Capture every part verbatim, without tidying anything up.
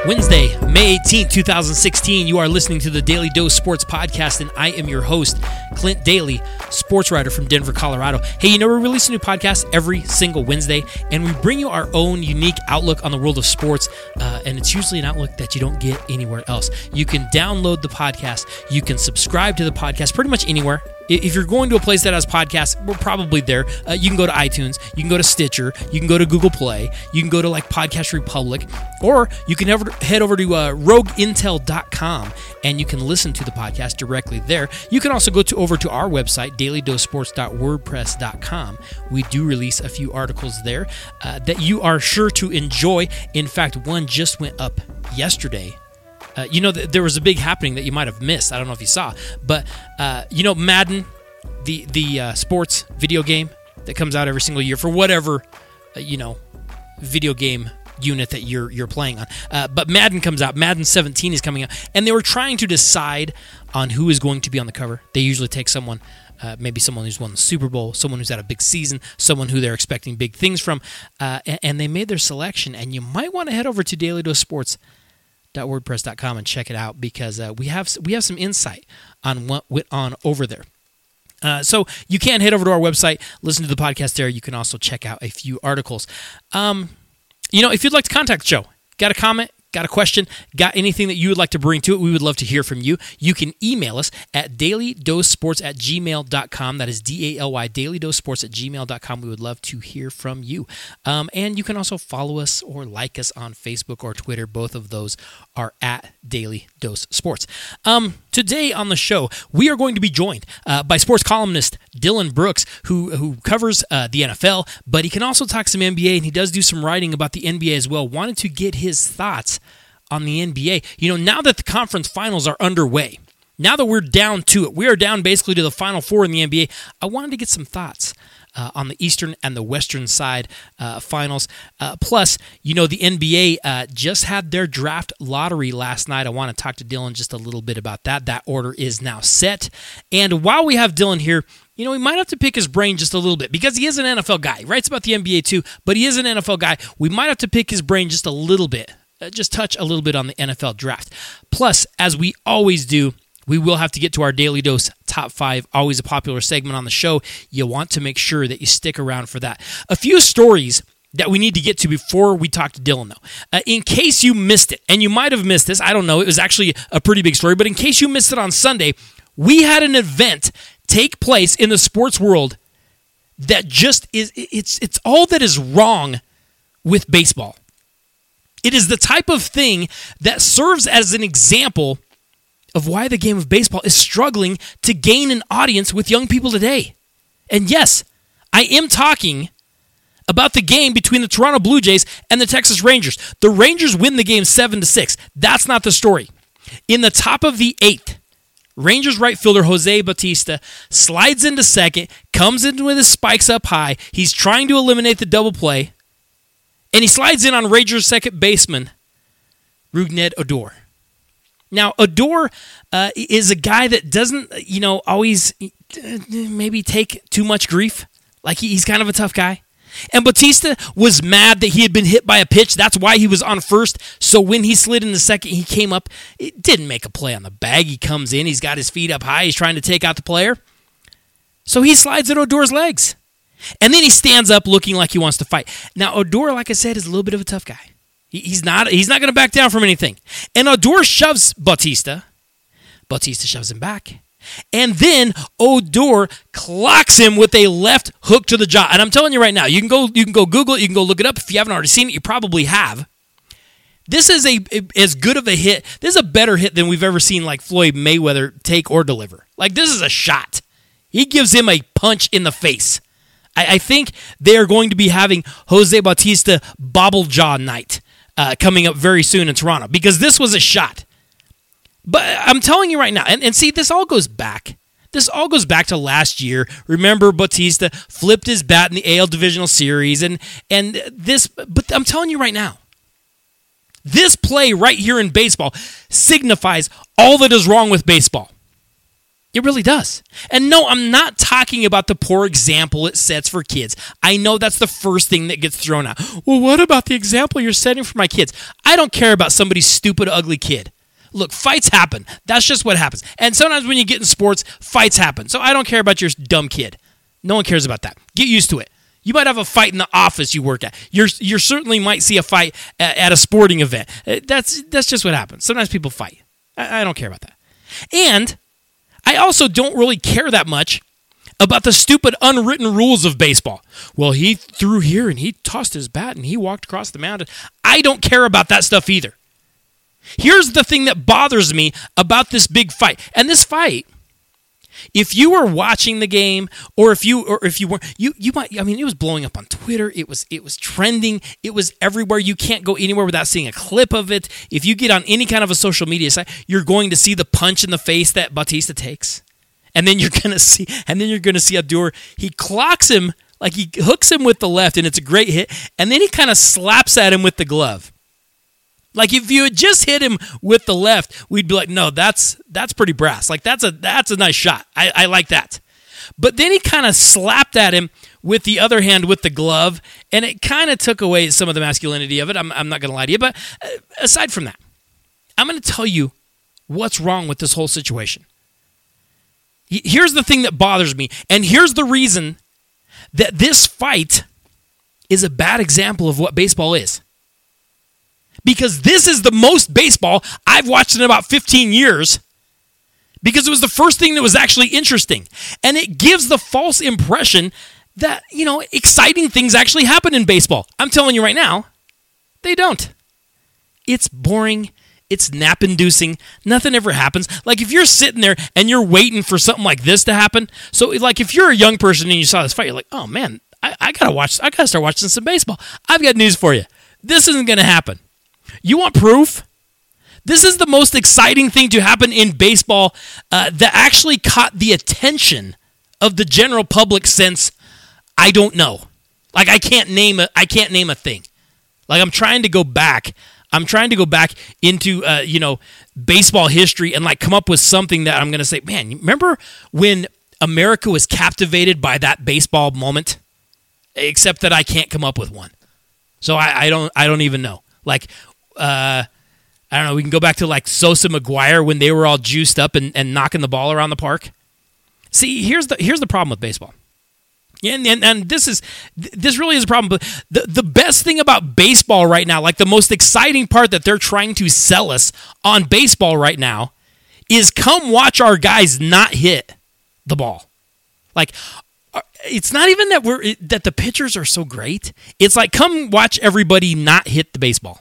Wednesday, May eighteenth, twenty sixteen. You are listening to the Daily Dose Sports Podcast, and I am your host, Clint Daly, sports writer from Denver, Colorado. Hey, you know, we release a new podcast every single Wednesday, and we bring you our own unique outlook on the world of sports, uh, and it's usually an outlook that you don't get anywhere else. You can download the podcast. You can subscribe to the podcast pretty much anywhere. If you're going to a place that has podcasts, we're probably there. Uh, you can go to iTunes, you can go to Stitcher, you can go to Google Play, you can go to like Podcast Republic, or you can ever head over to uh, rogue intel dot com and you can listen to the podcast directly there. You can also go to over to our website, daily dose sports dot wordpress dot com. We do release a few articles there uh, that you are sure to enjoy. In fact, one just went up yesterday. Uh, you know, th- there was a big happening that you might have missed. I don't know if you saw, but uh, you know, Madden, the the uh, sports video game that comes out every single year for whatever uh, you know video game unit that you're you're playing on. Uh, but Madden comes out. Madden seventeen is coming out, and they were trying to decide on who is going to be on the cover. They usually take someone, uh, maybe someone who's won the Super Bowl, someone who's had a big season, someone who they're expecting big things from, uh, and, and they made their selection. And you might want to head over to Daily Dose Sports dot wordpress dot com and check it out because uh, we have we have some insight on what went on over there. Uh, so you can head over to our website, listen to the podcast there. You can also check out a few articles. Um, you know, if you'd like to contact the show, got a comment, got a question, got anything that you would like to bring to it, we would love to hear from you. You can email us at daily dose sports at gmail dot com. That is D A L Y, daily dose sports at gmail dot com. We would love to hear from you. Um, and you can also follow us or like us on Facebook or Twitter. Both of those are at Daily Dose Sports. Um, today on the show, we are going to be joined uh, by sports columnist Dylan Brooks, who who covers uh, the N F L, but he can also talk some N B A, and he does do some writing about the N B A as well. Wanted to get his thoughts on the N B A. You know, now that the conference finals are underway, now that we're down to it, we are down basically to the Final Four in the N B A, I wanted to get some thoughts uh, on the Eastern and the Western side uh, finals. Uh, plus, you know, the N B A uh, just had their draft lottery last night. I want to talk to Dylan just a little bit about that. That order is now set. And while we have Dylan here, you know, we might have to pick his brain just a little bit because he is an N F L guy. He writes about the N B A too, but he is an N F L guy. We might have to pick his brain just a little bit. Uh, just touch a little bit on the N F L draft. Plus, as we always do, we will have to get to our Daily Dose Top five, always a popular segment on the show. You want to make sure that you stick around for that. A few stories that we need to get to before we talk to Dylan, though. Uh, in case you missed it, and you might have missed this, I don't know, it was actually a pretty big story, but in case you missed it on Sunday, we had an event take place in the sports world that just is, it's it's all that is wrong with baseball. It is the type of thing that serves as an example of why the game of baseball is struggling to gain an audience with young people today. And yes, I am talking about the game between the Toronto Blue Jays and the Texas Rangers. The Rangers win the game seven to six. That's not the story. In the top of the eighth, Rangers right fielder Jose Bautista slides into second, comes in with his spikes up high. He's trying to eliminate the double play. And he slides in on Rangers second baseman, Rougned Odor. Now, Odor uh, is a guy that doesn't, you know, always uh, maybe take too much grief. Like, he, he's kind of a tough guy. And Bautista was mad that he had been hit by a pitch. That's why he was on first. So when he slid into second, he came up. It didn't make a play on the bag. He comes in. He's got his feet up high. He's trying to take out the player. So he slides at Odor's legs. And then he stands up looking like he wants to fight. Now, Odor, like I said, is a little bit of a tough guy. He, he's not He's not going to back down from anything. And Odor shoves Bautista. Bautista shoves him back. And then Odor clocks him with a left hook to the jaw. And I'm telling you right now, you can go you can go Google it, you can go look it up. If you haven't already seen it, you probably have. This is a, a as good of a hit. This is a better hit than we've ever seen like Floyd Mayweather take or deliver. Like, this is a shot. He gives him a punch in the face. I think they are going to be having Jose Bautista bobble jaw night uh, coming up very soon in Toronto because this was a shot. But I'm telling you right now, and, and see, this all goes back. This all goes back to last year. Remember, Bautista flipped his bat in the A L Divisional Series, and and this. But I'm telling you right now, this play right here in baseball signifies all that is wrong with baseball. It really does. And no, I'm not talking about the poor example it sets for kids. I know that's the first thing that gets thrown out. Well, what about the example you're setting for my kids? I don't care about somebody's stupid, ugly kid. Look, fights happen. That's just what happens. And sometimes when you get in sports, fights happen. So I don't care about your dumb kid. No one cares about that. Get used to it. You might have a fight in the office you work at. You're, you certainly might see a fight at, at a sporting event. That's, that's just what happens. Sometimes people fight. I, I don't care about that. And I also don't really care that much about the stupid unwritten rules of baseball. Well, he threw here and he tossed his bat and he walked across the mound. I don't care about that stuff either. Here's the thing that bothers me about this big fight. And this fight, if you were watching the game, or if you or if you were you you might I mean it was blowing up on Twitter, it was it was trending, it was everywhere. You can't go anywhere without seeing a clip of it. If you get on any kind of a social media site, you're going to see the punch in the face that Bautista takes. And then you're gonna see and then you're gonna see Odor, he clocks him, like he hooks him with the left, and it's a great hit, and then he kind of slaps at him with the glove. Like if you had just hit him with the left, we'd be like, no, that's that's pretty brass. Like that's a that's a nice shot. I, I like that. But then he kind of slapped at him with the other hand with the glove, and it kind of took away some of the masculinity of it. I'm, I'm not going to lie to you. But aside from that, I'm going to tell you what's wrong with this whole situation. Here's the thing that bothers me, and here's the reason that this fight is a bad example of what baseball is. Because this is the most baseball I've watched in about fifteen years, because it was the first thing that was actually interesting. And it gives the false impression that, you know, exciting things actually happen in baseball. I'm telling you right now, they don't. It's boring. It's nap-inducing. Nothing ever happens. Like if you're sitting there and you're waiting for something like this to happen, so like if you're a young person and you saw this fight, you're like, oh man, I, I gotta watch, I gotta start watching some baseball. I've got news for you. This isn't gonna happen. You want proof? This is the most exciting thing to happen in baseball uh, that actually caught the attention of the general public since, I don't know. Like I can't name a, I can't name a thing. Like I'm trying to go back. I'm trying to go back into uh, you know baseball history and like come up with something that I'm going to say, man, remember when America was captivated by that baseball moment? Except that I can't come up with one. So I, I don't I don't even know. Like. Uh, I don't know, we can go back to like Sosa McGuire when they were all juiced up and, and knocking the ball around the park. See, here's the here's the problem with baseball. And, and and this is this really is a problem. But the, the best thing about baseball right now, like the most exciting part that they're trying to sell us on baseball right now, is come watch our guys not hit the ball. Like it's not even that we're that the pitchers are so great. It's like come watch everybody not hit the baseball.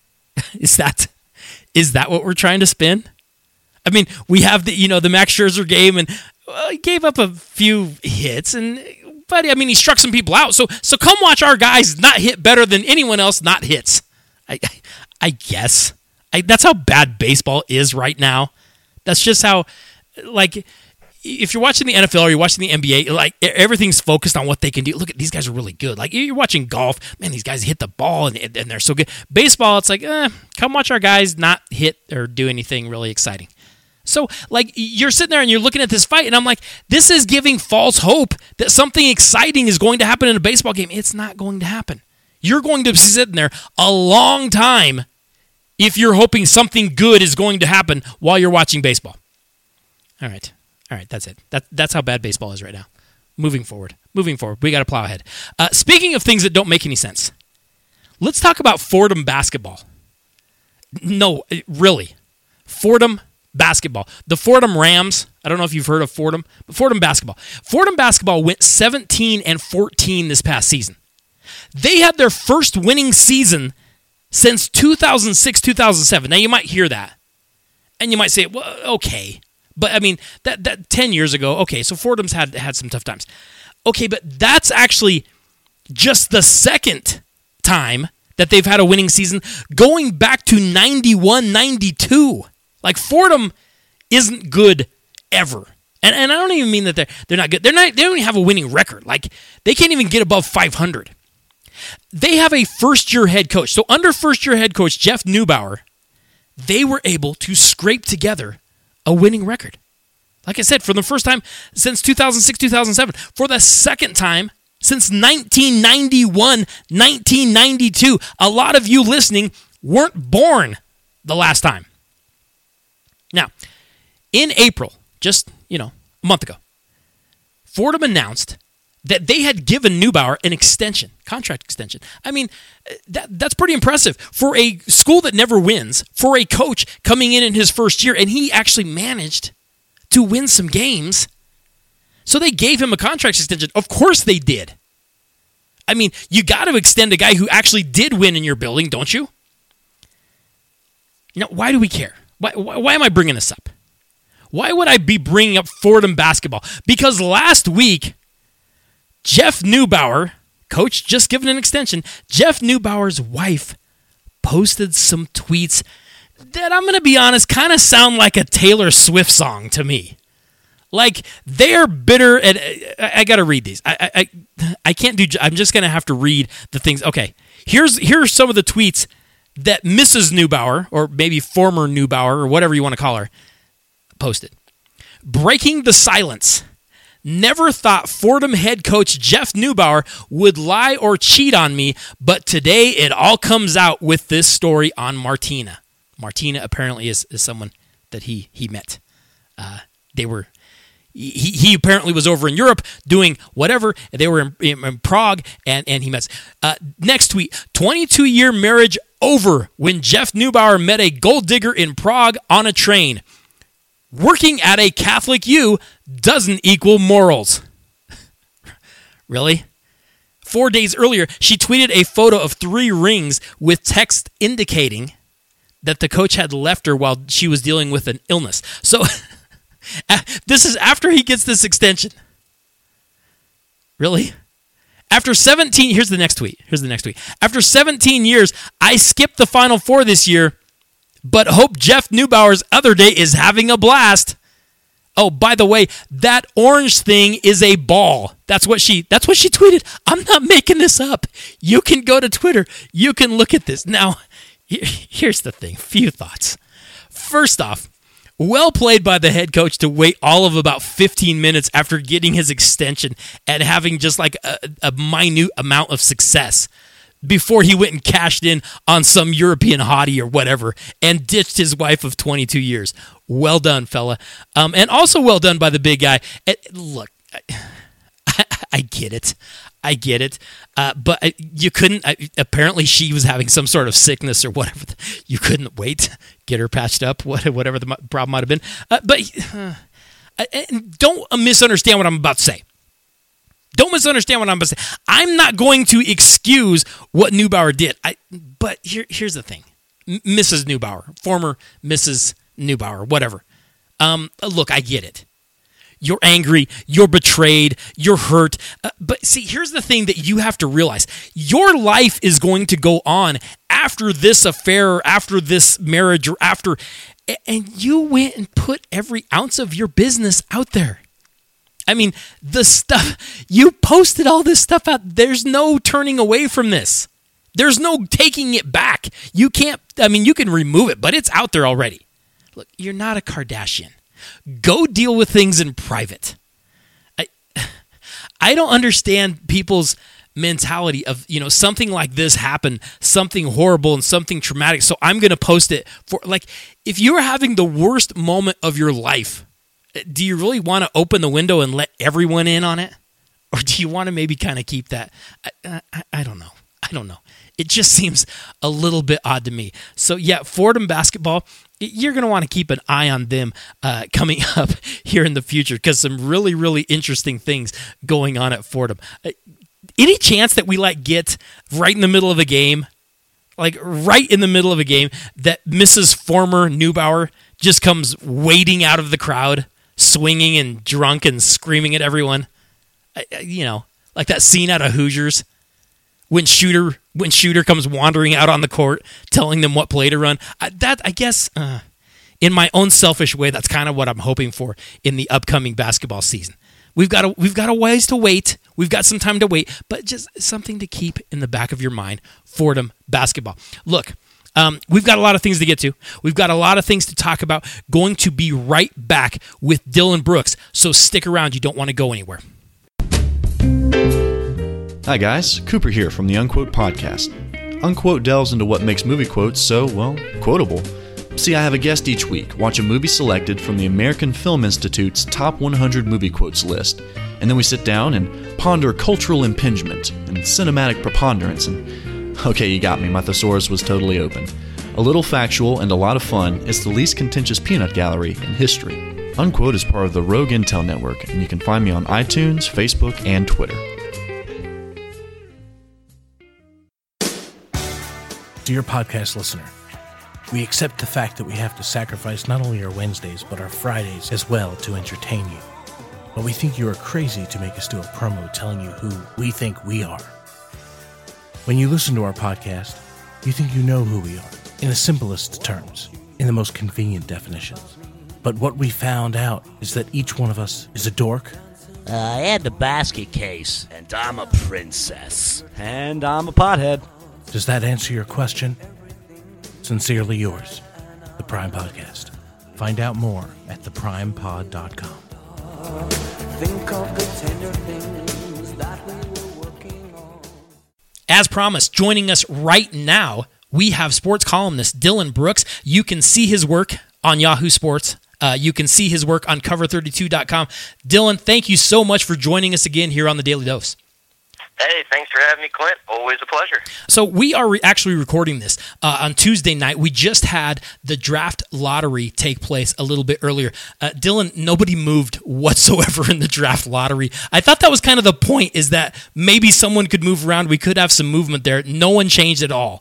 Is that is that what we're trying to spin? I mean, we have the you know the Max Scherzer game, and well, he gave up a few hits, and but I mean he struck some people out. So so come watch our guys not hit better than anyone else not hits. I I guess I, that's how bad baseball is right now. That's just how like. If you're watching the N F L or you're watching the N B A, like everything's focused on what they can do. Look at these guys are really good. Like you're watching golf, man, these guys hit the ball and, and they're so good. Baseball, it's like, eh, come watch our guys not hit or do anything really exciting. So like you're sitting there and you're looking at this fight and I'm like, this is giving false hope that something exciting is going to happen in a baseball game. It's not going to happen. You're going to be sitting there a long time if you're hoping something good is going to happen while you're watching baseball. All right. All right, that's it. That, that's how bad baseball is right now. Moving forward. Moving forward. We got to plow ahead. Uh, speaking of things that don't make any sense, let's talk about Fordham basketball. No, really. Fordham basketball. The Fordham Rams, I don't know if you've heard of Fordham, but Fordham basketball. Fordham basketball went seventeen and fourteen this past season. They had their first winning season since two thousand six, two thousand seven. Now, you might hear that, and you might say, well, okay. But, I mean, that that ten years ago, okay, so Fordham's had had some tough times. Okay, but that's actually just the second time that they've had a winning season going back to ninety-one ninety-two. Like, Fordham isn't good ever. And and I don't even mean that they're, they're not good. They're not, they don't even have a winning record. Like, they can't even get above five hundred. They have a first-year head coach. So, under first-year head coach Jeff Neubauer, they were able to scrape together a winning record. Like I said, for the first time since two thousand six, two thousand seven. For the second time since nineteen ninety-one, nineteen ninety-two. A lot of you listening weren't born the last time. Now, in April, just, you know, a month ago, Fordham announced that they had given Neubauer an extension, contract extension. I mean, that that's pretty impressive for a school that never wins, for a coach coming in in his first year, and he actually managed to win some games. So they gave him a contract extension. Of course they did. I mean, you got to extend a guy who actually did win in your building, don't you? You know, why do we care? Why, why, why am I bringing this up? Why would I be bringing up Fordham basketball? Because last week, Jeff Neubauer, coach just given an extension, Jeff Neubauer's wife posted some tweets that, I'm going to be honest, kind of sound like a Taylor Swift song to me. Like, they're bitter, and I, I got to read these. I, I I can't do, I'm just going to have to read the things. Okay, here's here's some of the tweets that Missus Neubauer, or maybe former Neubauer, or whatever you want to call her, posted. Breaking the silence. Never thought Fordham head coach Jeff Neubauer would lie or cheat on me, but today it all comes out with this story on Martina. Martina apparently is, is someone that he he met. Uh, they were he, he apparently was over in Europe doing whatever. They were in, in, in Prague, and, and he met. Uh, next tweet, twenty-two-year marriage over when Jeff Neubauer met a gold digger in Prague on a train. Working at a Catholic U doesn't equal morals. Really? Four days earlier, she tweeted a photo of three rings with text indicating that the coach had left her while she was dealing with an illness. So, this is after he gets this extension. Really? After seventeen, here's the next tweet. Here's the next tweet. After seventeen years, I skipped the Final Four this year, but hope Jeff Neubauer's other day is having a blast. Oh, by the way, that orange thing is a ball. That's what she that's what she tweeted. I'm not making this up. You can go to Twitter. You can look at this. Now, here's the thing. Few thoughts. First off, well played by the head coach to wait all of about fifteen minutes after getting his extension and having just like a, a minute amount of success before he went and cashed in on some European hottie or whatever and ditched his wife of twenty-two years. Well done, fella. Um, and also well done by the big guy. And look, I, I get it. I get it. Uh, but I, you couldn't, I, apparently she was having some sort of sickness or whatever. You couldn't wait, get her patched up, whatever the problem might have been. Uh, but uh, don't misunderstand what I'm about to say. Don't misunderstand what I'm about to say. I'm not going to excuse what Neubauer did. I, but here, here's the thing. M- Missus Neubauer, former Missus Neubauer, whatever. Um, look, I get it. You're angry. You're betrayed. You're hurt. Uh, but see, here's the thing that you have to realize. Your life is going to go on after this affair, or after this marriage, or after... And you went and put every ounce of your business out there. I mean, the stuff, you posted all this stuff out. There's no turning away from this. There's no taking it back. You can't, I mean, you can remove it, but it's out there already. Look, you're not a Kardashian. Go deal with things in private. I, I don't understand people's mentality of, you know, something like this happened, something horrible and something traumatic, so I'm going to post it for, like, if you're having the worst moment of your life, do you really want to open the window and let everyone in on it? Or do you want to maybe kind of keep that? I, I, I don't know. I don't know. It just seems a little bit odd to me. So, yeah, Fordham basketball, you're going to want to keep an eye on them uh, coming up here in the future because some really, really interesting things going on at Fordham. Uh, any chance that we, like, get right in the middle of a game, like right in the middle of a game, that Missus Former Neubauer just comes wading out of the crowd, swinging and drunk and screaming at everyone? I, you know, like that scene out of Hoosiers when Shooter when Shooter comes wandering out on the court telling them what play to run. I, that I guess, uh, in my own selfish way, that's kind of what I'm hoping for in the upcoming basketball season. We've got a, we've got a ways to wait. We've got some time to wait, but just something to keep in the back of your mind. Fordham basketball. Look, Um, we've got a lot of things to get to. We've got a lot of things to talk about. Going to be right back with Dylan Brooks, so stick around. You don't want to go anywhere. Hi guys, Cooper here from the Unquote Podcast. Unquote delves into what makes movie quotes so, well, quotable. See, I have a guest each week, watch a movie selected from the American Film Institute's top one hundred movie quotes list, and then we sit down and ponder cultural impingement and cinematic preponderance, and okay, you got me, my thesaurus was totally open. A little factual and a lot of fun, it's the least contentious peanut gallery in history. Unquote is part of the Rogue Intel Network, and you can find me on iTunes, Facebook, and Twitter. Dear podcast listener, we accept the fact that we have to sacrifice not only our Wednesdays, but our Fridays as well to entertain you. But we think you are crazy to make us do a promo telling you who we think we are. When you listen to our podcast, you think you know who we are, in the simplest terms, in the most convenient definitions. But what we found out is that each one of us is a dork, Uh, and a basket case. And I'm a princess. And I'm a pothead. Does that answer your question? Sincerely yours, The Prime Podcast. Find out more at the prime pod dot com. Think of the tender things that we were working on. As promised, joining us right now, we have sports columnist Dylan Brooks. You can see his work on Yahoo Sports. Uh, you can see his work on cover thirty-two dot com. Dylan, thank you so much for joining us again here on the Daily Dose. Hey, thanks for having me, Clint. Always a pleasure. So we are re- actually recording this uh, on Tuesday night. We just had the draft lottery take place a little bit earlier. Uh, Dylan, nobody moved whatsoever in the draft lottery. I thought that was kind of the point, is that maybe someone could move around. We could have some movement there. No one changed at all.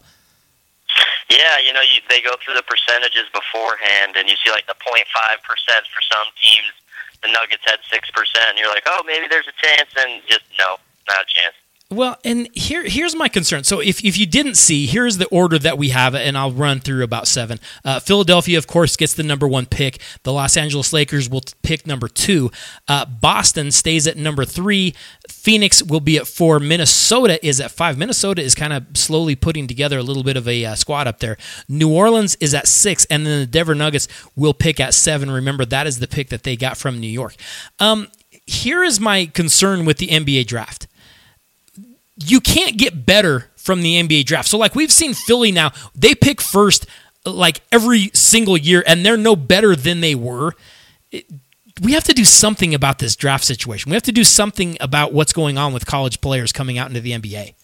Yeah, you know, you, they go through the percentages beforehand, and you see like the zero point five percent for some teams. The Nuggets had six percent, and you're like, oh, maybe there's a chance, and just no, not a chance. Well, and here here's my concern. So if, if you didn't see, here's the order that we have, and I'll run through about seven. Uh, Philadelphia, of course, gets the number one pick. The Los Angeles Lakers will pick number two. Uh, Boston stays at number three. Phoenix will be at four. Minnesota is at five. Minnesota is kind of slowly putting together a little bit of a uh, squad up there. New Orleans is at six, and then the Denver Nuggets will pick at seven. Remember, that is the pick that they got from New York. Um, here is my concern with the N B A draft. You can't get better from the N B A draft. So, like, we've seen Philly now, they pick first like every single year, and they're no better than they were. It, we have to do something about this draft situation. We have to do something about what's going on with college players coming out into the N B A.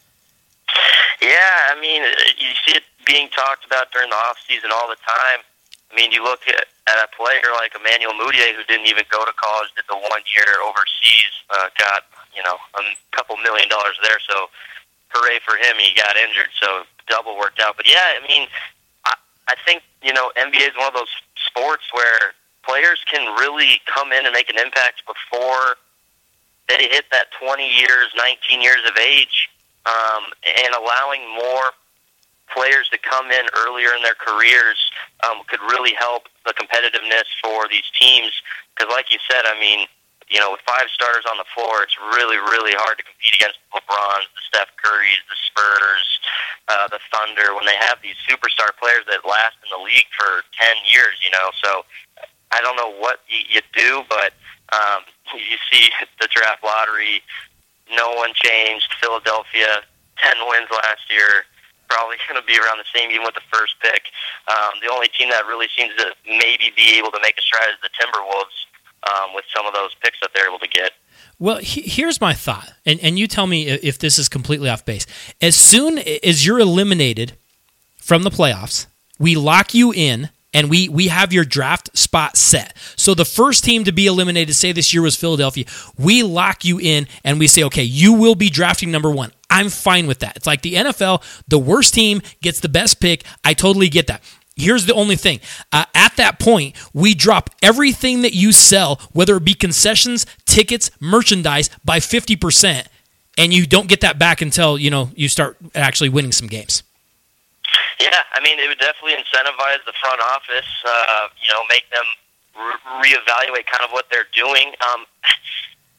Yeah, I mean, you see it being talked about during the offseason all the time. I mean, you look at, at a player like Emmanuel Mudiay, who didn't even go to college, did the one year overseas, uh, got, you know, a couple million dollars there, so hooray for him. He got injured, so double worked out. But yeah, I mean, I, I think, you know, N B A is one of those sports where players can really come in and make an impact before they hit that twenty years, nineteen years of age, um, and allowing more players to come in earlier in their careers um, could really help the competitiveness for these teams. Because like you said, I mean, you know, with five starters on the floor, it's really, really hard to compete against the LeBrons, the Steph Currys, the Spurs, uh, the Thunder, when they have these superstar players that last in the league for ten years, you know. So I don't know what you, you do, but um, you see the draft lottery, no one changed. Philadelphia, ten wins last year, probably going to be around the same even with the first pick. Um, the only team that really seems to maybe be able to make a stride is the Timberwolves. Um, with some of those picks that they're able to get. Well, he, here's my thought, and, and you tell me if this is completely off base. As soon as you're eliminated from the playoffs, we lock you in, and we, we have your draft spot set. So the first team to be eliminated, say this year was Philadelphia, we lock you in, and we say, okay, you will be drafting number one. I'm fine with that. It's like the N F L, the worst team gets the best pick. I totally get that. Here's the only thing. Uh, at that point, we drop everything that you sell, whether it be concessions, tickets, merchandise, by fifty percent, and you don't get that back until, you know, you start actually winning some games. Yeah, I mean, it would definitely incentivize the front office, uh, you know, make them re- reevaluate kind of what they're doing. Um,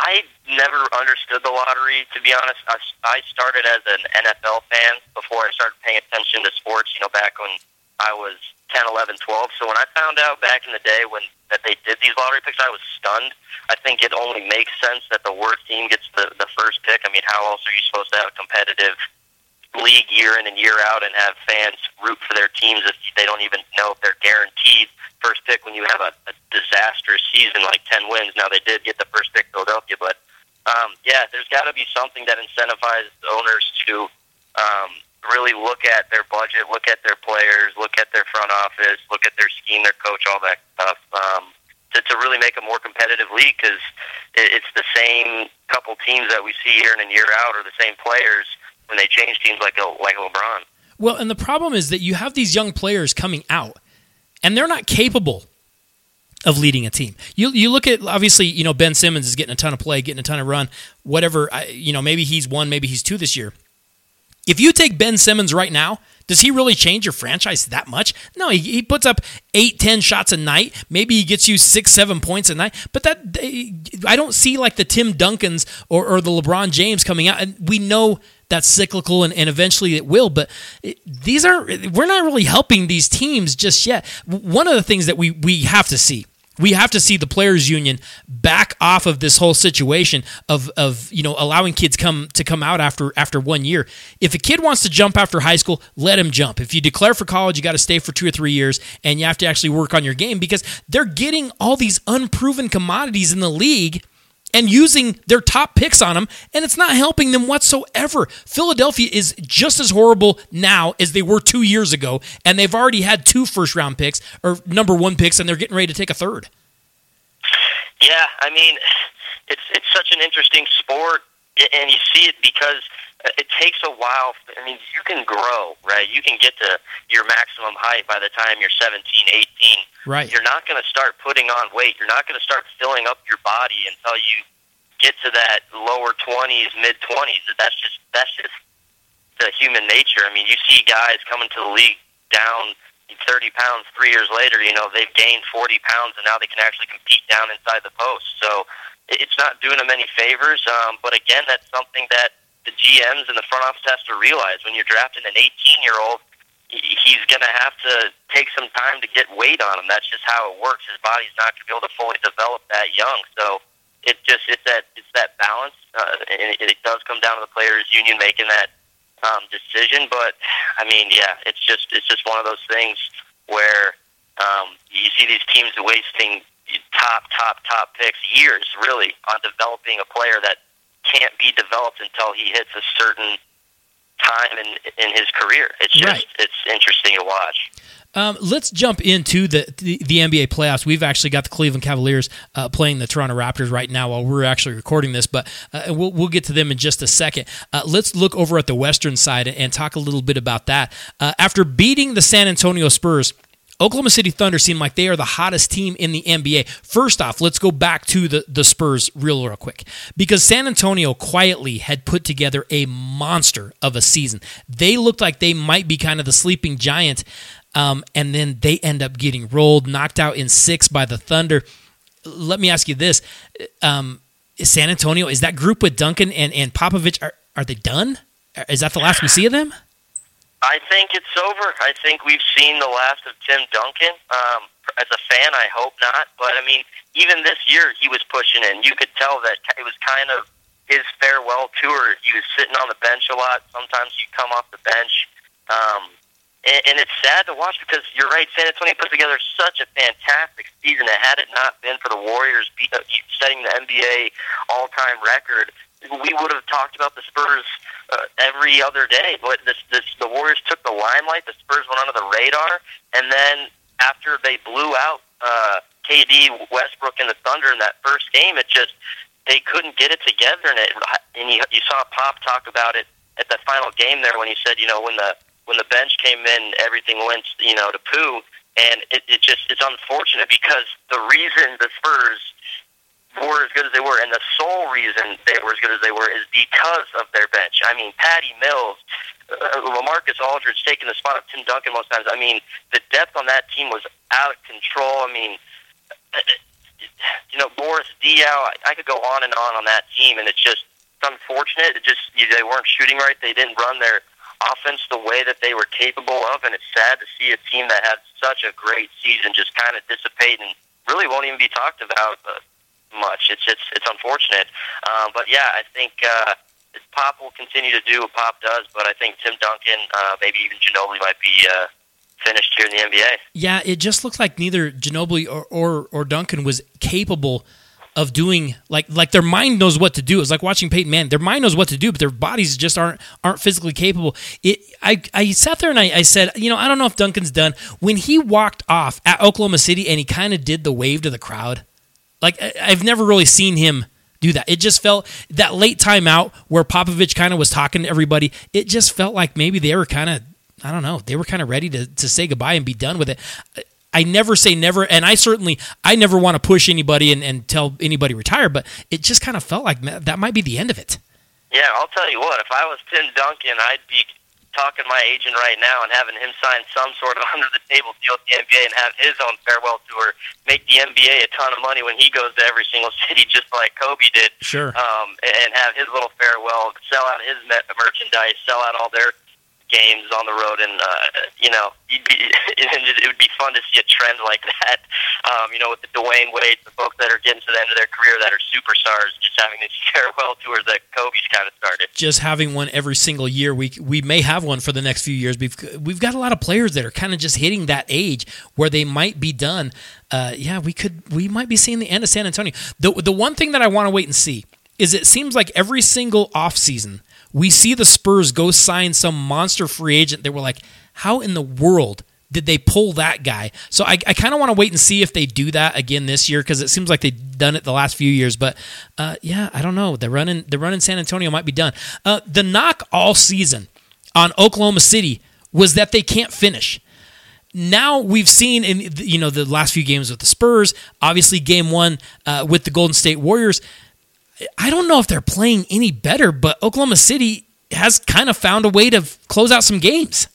I never understood the lottery, to be honest. I, I started as an N F L fan before I started paying attention to sports, you know, back when I was ten, eleven, twelve. So when I found out back in the day when that they did these lottery picks, I was stunned. I think it only makes sense that the worst team gets the, the first pick. I mean, how else are you supposed to have a competitive league year in and year out and have fans root for their teams if they don't even know if they're guaranteed first pick when you have a, a disastrous season like ten wins? Now, they did get the first pick, Philadelphia, but um, yeah, there's got to be something that incentivizes owners to um, really look at their budget, look at their players, look at their front office, look at their scheme, their coach, all that stuff, um, to, to really make a more competitive league, because it, it's the same couple teams that we see year in and year out, or the same players when they change teams like a, like LeBron. Well, and the problem is that you have these young players coming out, and they're not capable of leading a team. You you look at, obviously, you know, Ben Simmons is getting a ton of play, getting a ton of run, whatever. I, you know, maybe he's one, maybe he's two this year. If you take Ben Simmons right now, does he really change your franchise that much? No, he, he puts up eight, ten shots a night. Maybe he gets you six, seven points a night. But that I don't see like the Tim Duncans or, or the LeBron James coming out. And we know that's cyclical, and, and eventually it will. But it, these are we're not really helping these teams just yet. One of the things that we we have to see. We have to see the players' union back off of this whole situation of, of you know allowing kids come to come out after after one year. If a kid wants to jump after high school, let him jump. If you declare for college, you got to stay for two or three years, and you have to actually work on your game, because they're getting all these unproven commodities in the league and using their top picks on them, and it's not helping them whatsoever. Philadelphia is just as horrible now as they were two years ago, and they've already had two first-round picks, or number one picks, and they're getting ready to take a third. Yeah, I mean, it's it's such an interesting sport, and you see it because it takes a while. I mean, you can grow, right? You can get to your maximum height by the time you're seventeen, eighteen. Right. You're not going to start putting on weight. You're not going to start filling up your body until you get to that lower twenties, mid-twenties. That's just that's just the human nature. I mean, you see guys coming to the league down thirty pounds three years later. You know, they've gained forty pounds, and now they can actually compete down inside the post. So it's not doing them any favors. Um, but again, that's something that the G Ms and the front office has to realize. When you're drafting an eighteen-year-old, he's going to have to take some time to get weight on him. That's just how it works. His body's not going to be able to fully develop that young. So it just it's that it's that balance, uh, and it, it does come down to the players' union making that um, decision. But I mean, yeah, it's just it's just one of those things where um, you see these teams wasting top, top, top picks, years really, on developing a player that can't be developed until he hits a certain time in in his career. It's just right. It's interesting to watch. Um, let's jump into the, the the N B A playoffs. We've actually got the Cleveland Cavaliers uh, playing the Toronto Raptors right now while we're actually recording this, but uh, we'll we'll get to them in just a second. Uh, let's look over at the Western side and talk a little bit about that. Uh, after beating the San Antonio Spurs, Oklahoma City Thunder seem like they are the hottest team in the N B A. First off, let's go back to the, the Spurs real, real quick, because San Antonio quietly had put together a monster of a season. They looked like they might be kind of the sleeping giant, um, and then they end up getting rolled, knocked out in six by the Thunder. Let me ask you this. Um, San Antonio, is that group with Duncan and, and Popovich, are, are they done? Is that the last we see of them? I think it's over. I think we've seen the last of Tim Duncan. Um, as a fan, I hope not. But, I mean, even this year he was pushing in. You could tell that it was kind of his farewell tour. He was sitting on the bench a lot. Sometimes he'd come off the bench. Um, and, and it's sad to watch because you're right, San Antonio put together such a fantastic season. And had it not been for the Warriors beat, uh, setting the N B A all-time record, we would have talked about the Spurs uh, every other day. But this, this, the Warriors took the limelight. The Spurs went under the radar. And then after they blew out uh, K D, Westbrook, and the Thunder in that first game, it just they couldn't get it together. And, it, and you, you saw Pop talk about it at the final game there when he said, you know, when the when the bench came in, everything went, you know, to poo. And it, it just it's unfortunate because the reason the Spurs were as good as they were, and the sole reason they were as good as they were, is because of their bench. I mean, Patty Mills, uh, LaMarcus Aldridge taking the spot of Tim Duncan most times. I mean, the depth on that team was out of control. I mean, you know, Boris Diaw, I, I could go on and on on that team, and it's just it's unfortunate. It just they weren't shooting right. They didn't run their offense the way that they were capable of, and it's sad to see a team that had such a great season just kind of dissipate and really won't even be talked about uh, much. It's it's it's unfortunate, um, but yeah, I think uh, Pop will continue to do what Pop does, but I think Tim Duncan, uh, maybe even Ginobili, might be uh, finished here in the N B A. Yeah, it just looked like neither Ginobili or, or, or Duncan was capable of doing, like like their mind knows what to do. It's like watching Peyton Manning. Their mind knows what to do, but their bodies just aren't aren't physically capable. It. I, I sat there and I, I said, you know, I don't know if Duncan's done. When he walked off at Oklahoma City and he kind of did the wave to the crowd, like I, I've never really seen him do that. It just felt, that late timeout where Popovich kind of was talking to everybody, it just felt like maybe they were kind of, I don't know, they were kind of ready to, to say goodbye and be done with it. I never say never, and I certainly, I never want to push anybody and, and tell anybody retire, but it just kind of felt like that might be the end of it. Yeah, I'll tell you what, if I was Tim Duncan, I'd be talking to my agent right now and having him sign some sort of under-the-table deal with the N B A and have his own farewell tour, make the N B A a ton of money when he goes to every single city, just like Kobe did. Sure. Um, and have his little farewell, sell out his merchandise, sell out all their games on the road, and uh, you know, you'd be, it would be fun to see a trend like that. Um, you know, with the Dwayne Wade, the folks that are getting to the end of their career that are superstars, just having these farewell tours that Kobe's kind of started. Just having one every single year. We we may have one for the next few years. We've we've got a lot of players that are kind of just hitting that age where they might be done. Uh, yeah, we could we might be seeing the end of San Antonio. The the one thing that I want to wait and see is it seems like every single offseason we see the Spurs go sign some monster free agent that we're like, how in the world did they pull that guy? So I, I kind of want to wait and see if they do that again this year, because it seems like they've done it the last few years. But uh, yeah, I don't know. The run in, the run in San Antonio might be done. Uh, the knock all season on Oklahoma City was that they can't finish. Now we've seen in you know the last few games with the Spurs, obviously game one uh, with the Golden State Warriors. I don't know if they're playing any better, but Oklahoma City has kind of found a way to f- close out some games.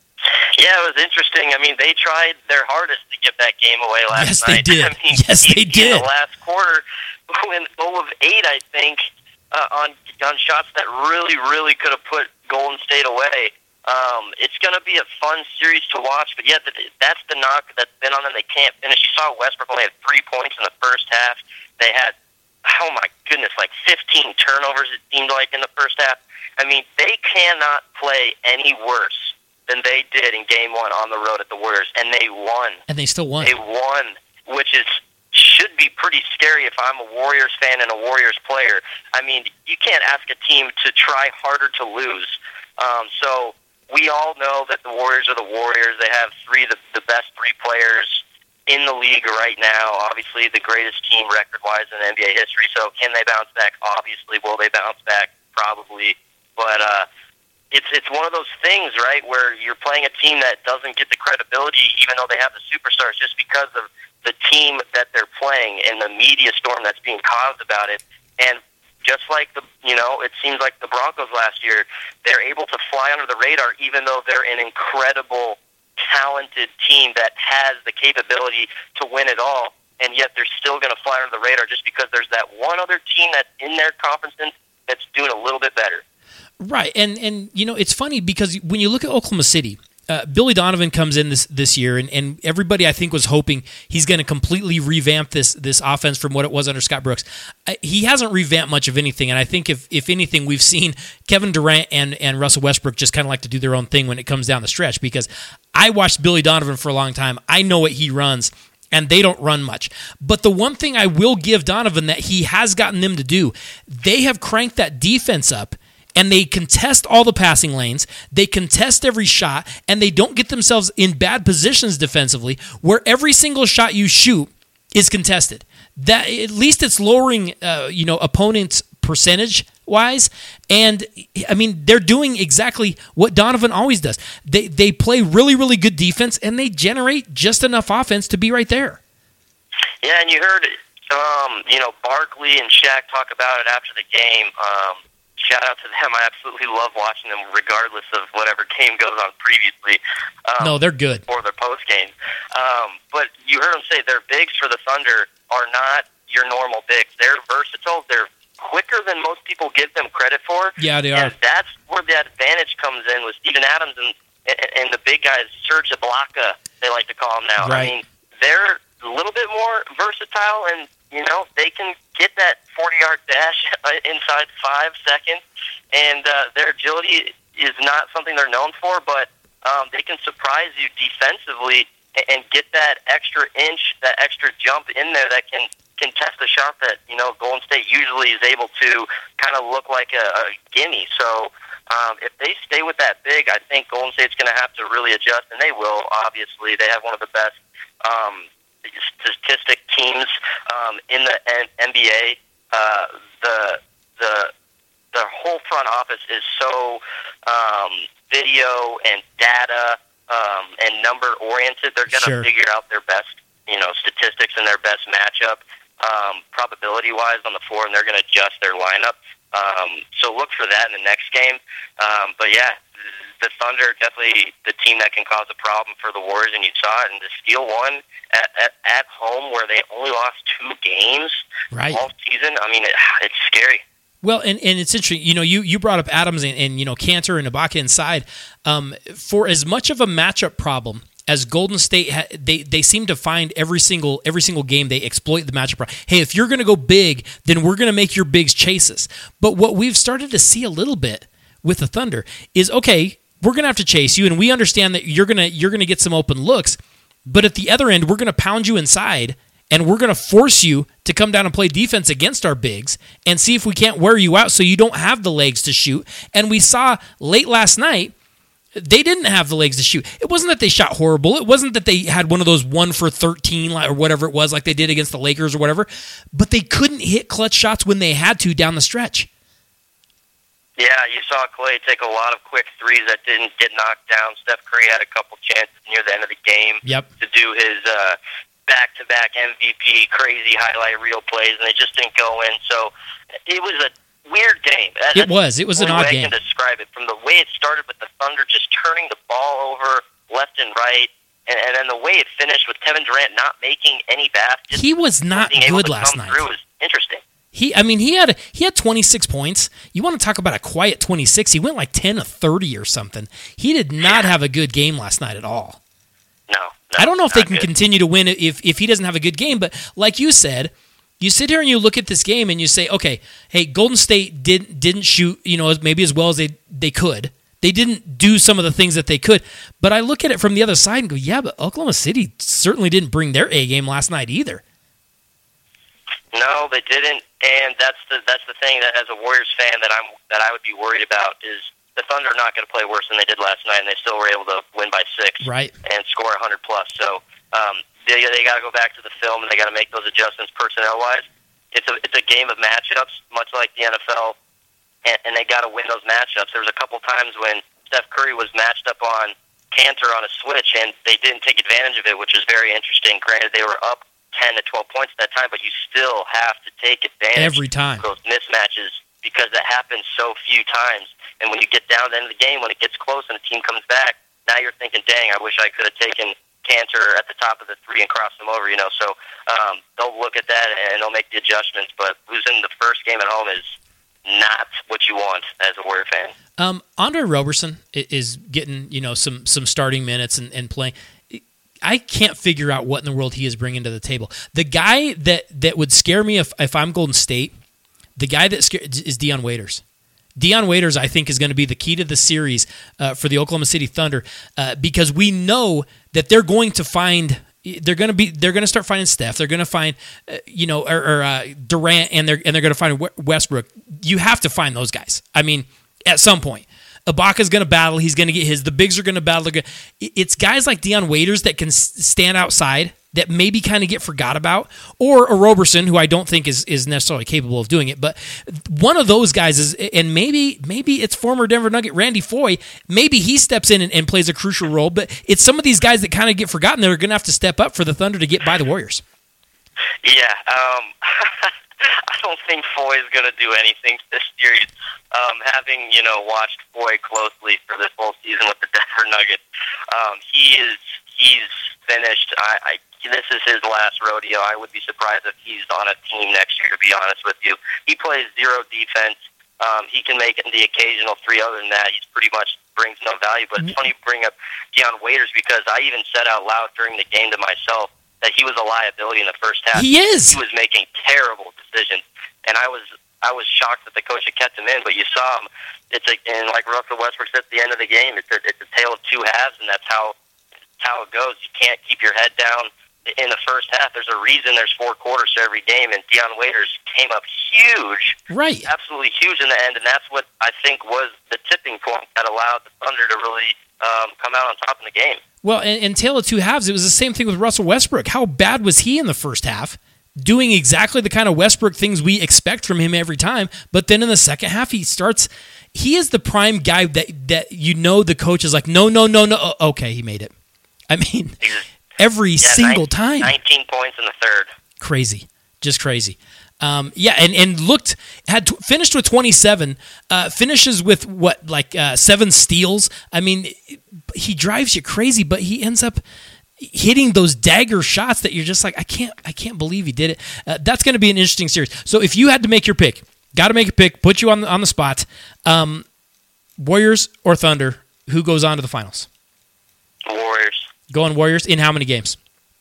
Yeah, it was interesting. I mean, they tried their hardest to give that game away last yes, night. They did. I mean, yes, they did. In the last quarter, went zero of eight, I think, uh, on on shots that really, really could have put Golden State away. Um, it's going to be a fun series to watch, but yeah, that's the knock that's been on them. They can't finish. You saw Westbrook only had three points in the first half. They had, oh my goodness, like fifteen turnovers, it seemed like, in the first half. I mean, they cannot play any worse than they did in game one on the road at the Warriors, and they won. And they still won. They won, which is should be pretty scary if I'm a Warriors fan and a Warriors player. I mean, you can't ask a team to try harder to lose. Um, so we all know that the Warriors are the Warriors. They have three the, the best three players in the league right now, obviously the greatest team record-wise in N B A history. So can they bounce back? Obviously. Will they bounce back? Probably. But uh, it's it's one of those things, right, where you're playing a team that doesn't get the credibility, even though they have the superstars, just because of the team that they're playing and the media storm that's being caused about it. And just like the, you know, it seems like the Broncos last year, they're able to fly under the radar, even though they're an incredible, talented team that has the capability to win it all, and yet they're still going to fly under the radar just because there's that one other team that's in their conference that's doing a little bit better. Right, and and you know, it's funny because when you look at Oklahoma City, uh, Billy Donovan comes in this this year, and, and everybody I think was hoping he's going to completely revamp this this offense from what it was under Scott Brooks. Uh, he hasn't revamped much of anything, and I think if if anything, we've seen Kevin Durant and, and Russell Westbrook just kind of like to do their own thing when it comes down the stretch, because I watched Billy Donovan for a long time. I know what he runs, and they don't run much. But the one thing I will give Donovan that he has gotten them to do, they have cranked that defense up, and they contest all the passing lanes, they contest every shot, and they don't get themselves in bad positions defensively where every single shot you shoot is contested. That at least it's lowering uh, you know, opponents' percentage-wise, and I mean, they're doing exactly what Donovan always does. They they play really, really good defense, and they generate just enough offense to be right there. Yeah, and you heard, um, you know, Barkley and Shaq talk about it after the game. Um, shout out to them. I absolutely love watching them regardless of whatever game goes on previously. Um, no, they're good. Or their post game. Um, but you heard them say their bigs for the Thunder are not your normal bigs. They're versatile. They're quicker than most people give them credit for. Yeah, they are. And that's where the advantage comes in with Steven Adams and and the big guys, Serge Ibaka, they like to call him now. Right. I mean, they're a little bit more versatile, and, you know, they can get that forty-yard dash inside five seconds, and uh, their agility is not something they're known for, but um, they can surprise you defensively and, and get that extra inch, that extra jump in there that can can test a shot that, you know, Golden State usually is able to kind of look like a, a gimme. So um, if they stay with that big, I think Golden State's going to have to really adjust, and they will, obviously. They have one of the best um, statistic teams um, in the N B A. Uh, the the the whole front office is so um, video and data um, and number oriented. They're going to Sure. figure out their best, you know, statistics and their best matchup um, probability wise on the floor, and they're going to adjust their lineup. Um, so look for that in the next game. Um, but yeah, the Thunder definitely the team that can cause a problem for the Warriors, and you saw it. And to steal one at, at, at home where they only lost two games Right. all season, I mean, it, it's scary. Well, and, and it's interesting. You know, you, you brought up Adams and, and you know Cantor and Ibaka inside. Um, for as much of a matchup problem as Golden State, ha- they they seem to find every single every single game they exploit the matchup problem. Hey, if you're going to go big, then we're going to make your bigs chases. But what we've started to see a little bit with the Thunder is, okay, we're going to have to chase you, and we understand that you're gonna you're gonna get some open looks. But at the other end, we're going to pound you inside, and we're going to force you to come down and play defense against our bigs and see if we can't wear you out so you don't have the legs to shoot. And we saw late last night, they didn't have the legs to shoot. It wasn't that they shot horrible. It wasn't that they had one of those one for thirteen or whatever it was like they did against the Lakers or whatever, but they couldn't hit clutch shots when they had to down the stretch. Yeah, you saw Clay take a lot of quick threes that didn't get knocked down. Steph Curry had a couple chances near the end of the game Yep. to do his uh, back-to-back M V P crazy highlight reel plays, and they just didn't go in. So it was a weird game. That, It was. It was an the odd way game. I can describe it. From the way it started with the Thunder just turning the ball over left and right, and, and then the way it finished with Kevin Durant not making any baskets. He was not being able good to last come night. through was interesting. He, I mean, he had he had twenty-six points. You want to talk about a quiet twenty-six? He went like ten of thirty or something. He did not have a good game last night at all. No, no I don't know if they not can good. continue to win if if he doesn't have a good game. But like you said, you sit here and you look at this game and you say, okay, hey, Golden State didn't didn't shoot, you know, maybe as well as they they could. They didn't do some of the things that they could. But I look at it from the other side and go, yeah, but Oklahoma City certainly didn't bring their A game last night either. No, they didn't, and that's the that's the thing that as a Warriors fan that I'm that I would be worried about is the Thunder are not going to play worse than they did last night, and they still were able to win by six Right. and score one hundred plus. So um, they they got to go back to the film and they got to make those adjustments personnel wise. It's a it's a game of matchups, much like the N F L, and, and they got to win those matchups. There was a couple times when Steph Curry was matched up on Cantor on a switch, and they didn't take advantage of it, which was very interesting. Granted, they were up ten to twelve points at that time, but you still have to take advantage Every time. of those mismatches because that happens so few times. And when you get down to the end of the game, when it gets close and the team comes back, now you're thinking, dang, I wish I could have taken Cantor at the top of the three and crossed him over, you know. So um, they'll look at that and they'll make the adjustments, but losing the first game at home is not what you want as a Warrior fan. Um, Andre Roberson i- is getting, you know, some some starting minutes and, and playing. I can't figure out what in the world he is bringing to the table. The guy that, that would scare me if, if I'm Golden State, the guy that scare, is Dion Waiters. Dion Waiters, I think, is going to be the key to the series uh, for the Oklahoma City Thunder uh, because we know that they're going to find they're going to be they're going to start finding Steph. They're going to find uh, you know or, or uh, Durant and they're and they're going to find Westbrook. You have to find those guys. I mean, at some point. Ibaka's going to battle. He's going to get his. The bigs are going to battle. It's guys like Dion Waiters that can stand outside that maybe kind of get forgot about, or a Roberson, who I don't think is, is necessarily capable of doing it. But one of those guys is, and maybe maybe it's former Denver Nugget Randy Foye. Maybe he steps in and, and plays a crucial role. But it's some of these guys that kind of get forgotten that are going to have to step up for the Thunder to get by the Warriors. Yeah, um, I don't think Foye is going to do anything this series. Um, having, you know, watched Foye closely for this whole season with the Denver Nuggets, um, he is he's finished. I, I this is his last rodeo. I would be surprised if he's on a team next year, to be honest with you. He plays zero defense. Um, he can make the occasional three. Other than that, he's pretty much brings no value. But it's funny you bring up Dion Waiters because I even said out loud during the game to myself that he was a liability in the first half. He is. He was making terrible decisions, and I was I was shocked that the coach had kept him in. But you saw him. It's a, and like Russell Westbrook said at the end of the game, it's a, it's a tale of two halves, and that's how how it goes. You can't keep your head down in the first half. There's a reason there's four quarters to every game, and Dion Waiters came up huge, right? Absolutely huge in the end, and that's what I think was the tipping point that allowed the Thunder to really um, come out on top in the game. Well, and, and tale of two halves, it was the same thing with Russell Westbrook. How bad was he in the first half? Doing exactly the kind of Westbrook things we expect from him every time, but then in the second half, he starts. He is the prime guy that that you know the coach is like, no, no, no, no. Oh, okay, he made it. I mean, every yeah, single nine, time. nineteen points in the third. Crazy, just crazy. Um, yeah, and, and looked had t- finished with twenty-seven. Uh, finishes with what like uh, seven steals. I mean, he drives you crazy, but he ends up hitting those dagger shots that you're just like, I can't, I can't believe he did it. Uh, that's going to be an interesting series. So if you had to make your pick, got to make a pick, put you on the, on the spot. Um, Warriors or Thunder? Who goes on to the finals? Warriors. Going Warriors in how many games?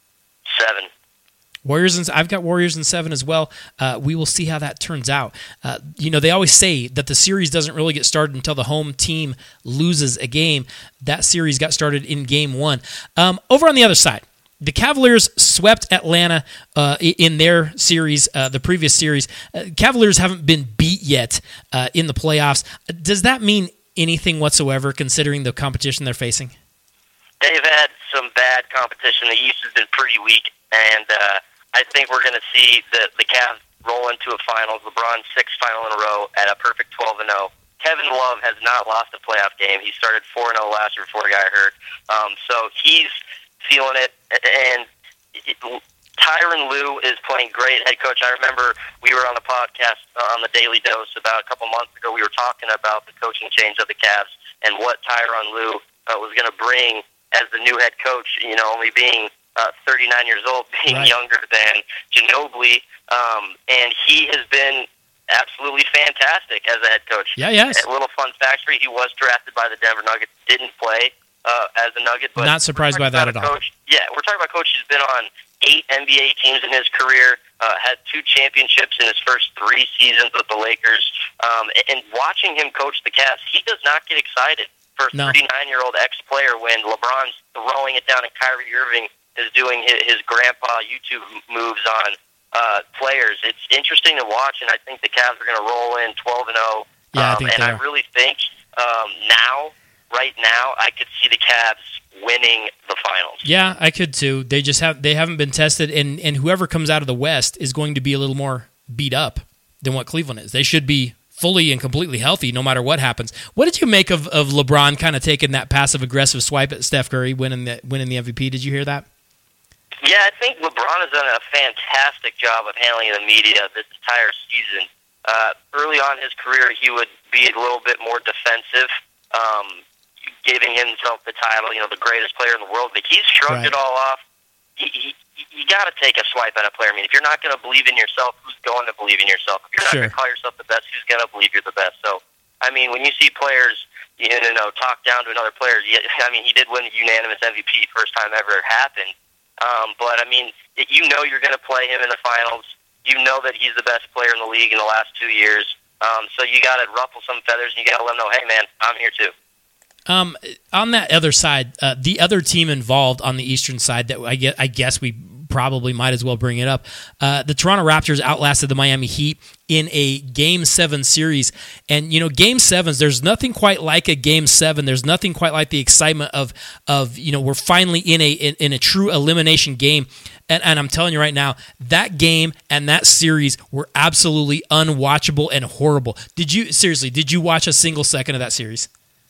Seven. Warriors, and I've got Warriors in seven as well. Uh, we will see how that turns out. Uh, you know, they always say that the series doesn't really get started until the home team loses a game. That series got started in game one. Um, over on the other side, the Cavaliers swept Atlanta uh, in their series, uh, the previous series. Uh, Cavaliers haven't been beat yet uh, in the playoffs. Does that mean anything whatsoever, considering the competition they're facing? They've had some bad competition. The East has been pretty weak, and uh, I think we're going to see the, the Cavs roll into a finals. LeBron's sixth final in a row at a perfect twelve and oh. Kevin Love has not lost a playoff game. He started four and oh last year before he got hurt. Um, so he's feeling it, and it, Tyronn Lue is playing great head coach. I remember we were on the podcast uh, on the Daily Dose about a couple months ago. We were talking about the coaching change of the Cavs and what Tyronn Lue uh, was going to bring as the new head coach, you know, only being uh, thirty-nine years old, being right. younger than Ginobili, um, and he has been absolutely fantastic as a head coach. Yeah, yes. A little fun fact for you, he was drafted by the Denver Nuggets, didn't play uh, as a Nugget. But not surprised by that at all. Coach, yeah, we're talking about a coach who's been on eight N B A teams in his career, uh, had two championships in his first three seasons with the Lakers, um, and, and watching him coach the Cavs, he does not get excited for a no. thirty-nine-year-old ex-player when LeBron's throwing it down and Kyrie Irving is doing his, his grandpa YouTube moves on uh, players. It's interesting to watch, and I think the Cavs are going to roll in twelve and oh. Yeah, um, I think and they I are. really think um, now, right now, I could see the Cavs winning the finals. Yeah, I could too. They just have they haven't been tested, and, and whoever comes out of the West is going to be a little more beat up than what Cleveland is. They should be fully and completely healthy no matter what happens. What did you make of, of LeBron kind of taking that passive-aggressive swipe at Steph Curry winning the, winning the M V P? Did you hear that? Yeah, I think LeBron has done a fantastic job of handling the media this entire season. Uh, early on in his career, he would be a little bit more defensive, um, giving himself the title, you know, the greatest player in the world. But he's shrugged Right. it all off. He, he, you got to take a swipe at a player. I mean, if you're not going to believe in yourself, who's going to believe in yourself? If you're not Sure. going to call yourself the best, who's going to believe you're the best? So, I mean, when you see players, you know, talk down to another player, I mean, he did win the unanimous M V P first time ever it happened. Um, but, I mean, if you know you're going to play him in the finals. You know that he's the best player in the league in the last two years. Um, so you got to ruffle some feathers, and you got to let him know, hey, man, I'm here too. Um, on that other side, uh, the other team involved on the Eastern side that I guess, I guess we probably might as well bring it up. Uh, the Toronto Raptors outlasted the Miami Heat in a Game seven series. And, you know, Game sevens, there's nothing quite like a Game seven. There's nothing quite like the excitement of, of you know, we're finally in a in, in a true elimination game. And, and I'm telling you right now, that game and that series were absolutely unwatchable and horrible. Did you, seriously, did you watch a single second of that series?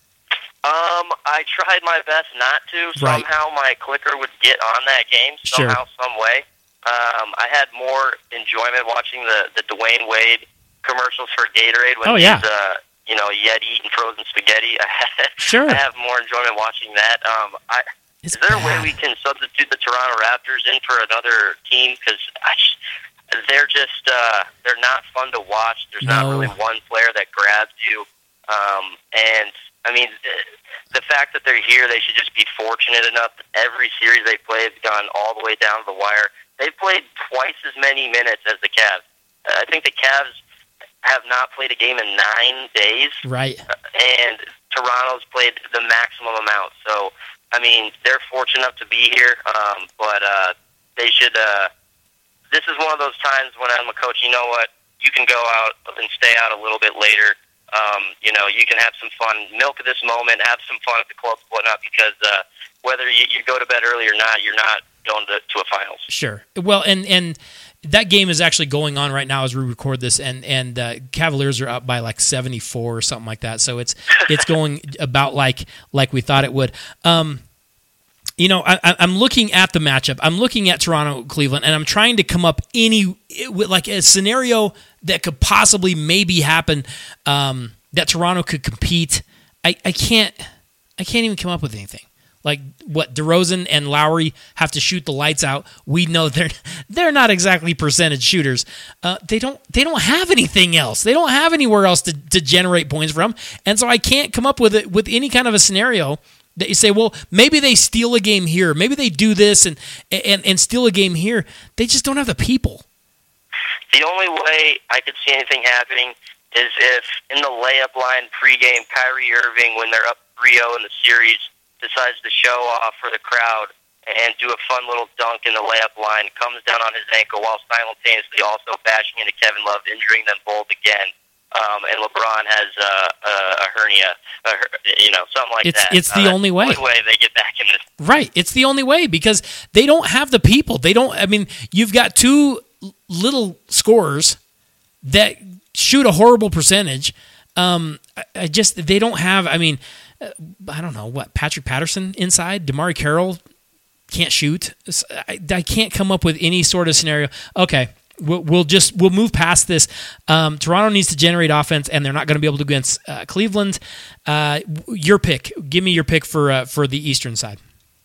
Um, I tried my best not to. Right. Somehow my clicker would get on that game, Sure. somehow, some way. Um, I had more enjoyment watching the, the Dwayne Wade commercials for Gatorade when Oh, yeah. he's, uh, you know, yet eating frozen spaghetti. I had, Sure. I have more enjoyment watching that. Um, I It's is there bad. a way we can substitute the Toronto Raptors in for another team? Because they're just uh, they're not fun to watch. There's No. not really one player that grabs you. Um, and, I mean, the fact that they're here, they should just be fortunate enough that every series they play has gone all the way down to the wire. They've played twice as many minutes as the Cavs. Uh, I think the Cavs have not played a game in nine days. Right. And Toronto's played the maximum amount. So, I mean, they're fortunate enough to be here, um, but uh, they should. Uh, this is one of those times when I'm a coach. You know what? You can go out and stay out a little bit later. Um, you know, you can have some fun, milk this moment, have some fun at the club splitting up, because uh, whether you, you go to bed early or not, you're not going to, to a finals. Sure. Well, and and that game is actually going on right now as we record this, and and uh, Cavaliers are up by like seventy-four or something like that. So it's it's going about like like we thought it would. Um, you know, I, I'm looking at the matchup. I'm looking at Toronto, Cleveland, and I'm trying to come up any with like a scenario that could possibly maybe happen, um, that Toronto could compete. I, I can't I can't even come up with anything. Like what DeRozan and Lowry have to shoot the lights out. We know they're they're not exactly percentage shooters. Uh, they don't they don't have anything else. They don't have anywhere else to, to generate points from. And so I can't come up with it with any kind of a scenario that you say, well, maybe they steal a game here, maybe they do this and and and steal a game here. They just don't have the people. The only way I could see anything happening is if in the layup line pregame, Kyrie Irving, when they're up three oh in the series, decides to show off for the crowd and do a fun little dunk in the layup line, comes down on his ankle while simultaneously also bashing into Kevin Love, injuring them both again. Um, and LeBron has uh, a, a hernia, a, you know, something like it's, that. It's the uh, only way. The only way they get back in this. Right. It's the only way because they don't have the people. They don't, I mean, you've got two little scorers that shoot a horrible percentage. Um, I, I just, they don't have, I mean, I don't know, what, Patrick Patterson inside? DeMarre Carroll can't shoot? I, I can't come up with any sort of scenario. Okay, we'll, we'll just, we'll move past this. Um, Toronto needs to generate offense, and they're not going to be able to go against uh, Cleveland. Uh, your pick. Give me your pick for uh, for the Eastern side.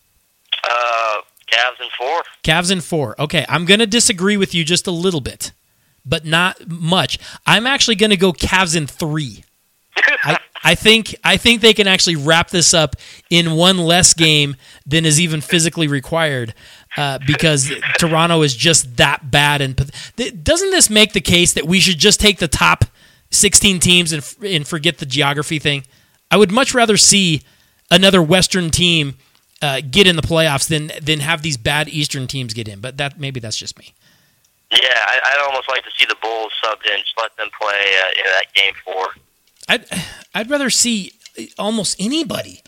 Uh, Cavs in four. Cavs in four. Okay, I'm going to disagree with you just a little bit, but not much. I'm actually going to go Cavs in three. I, I think I think they can actually wrap this up in one less game than is even physically required, uh, because Toronto is just that bad. And doesn't this make the case that we should just take the top sixteen teams and and forget the geography thing? I would much rather see another Western team uh, get in the playoffs than than have these bad Eastern teams get in. But that maybe that's just me. Yeah, I, I'd almost like to see the Bulls subbed in, just let them play uh, in that game four. I'd I'd rather see almost anybody.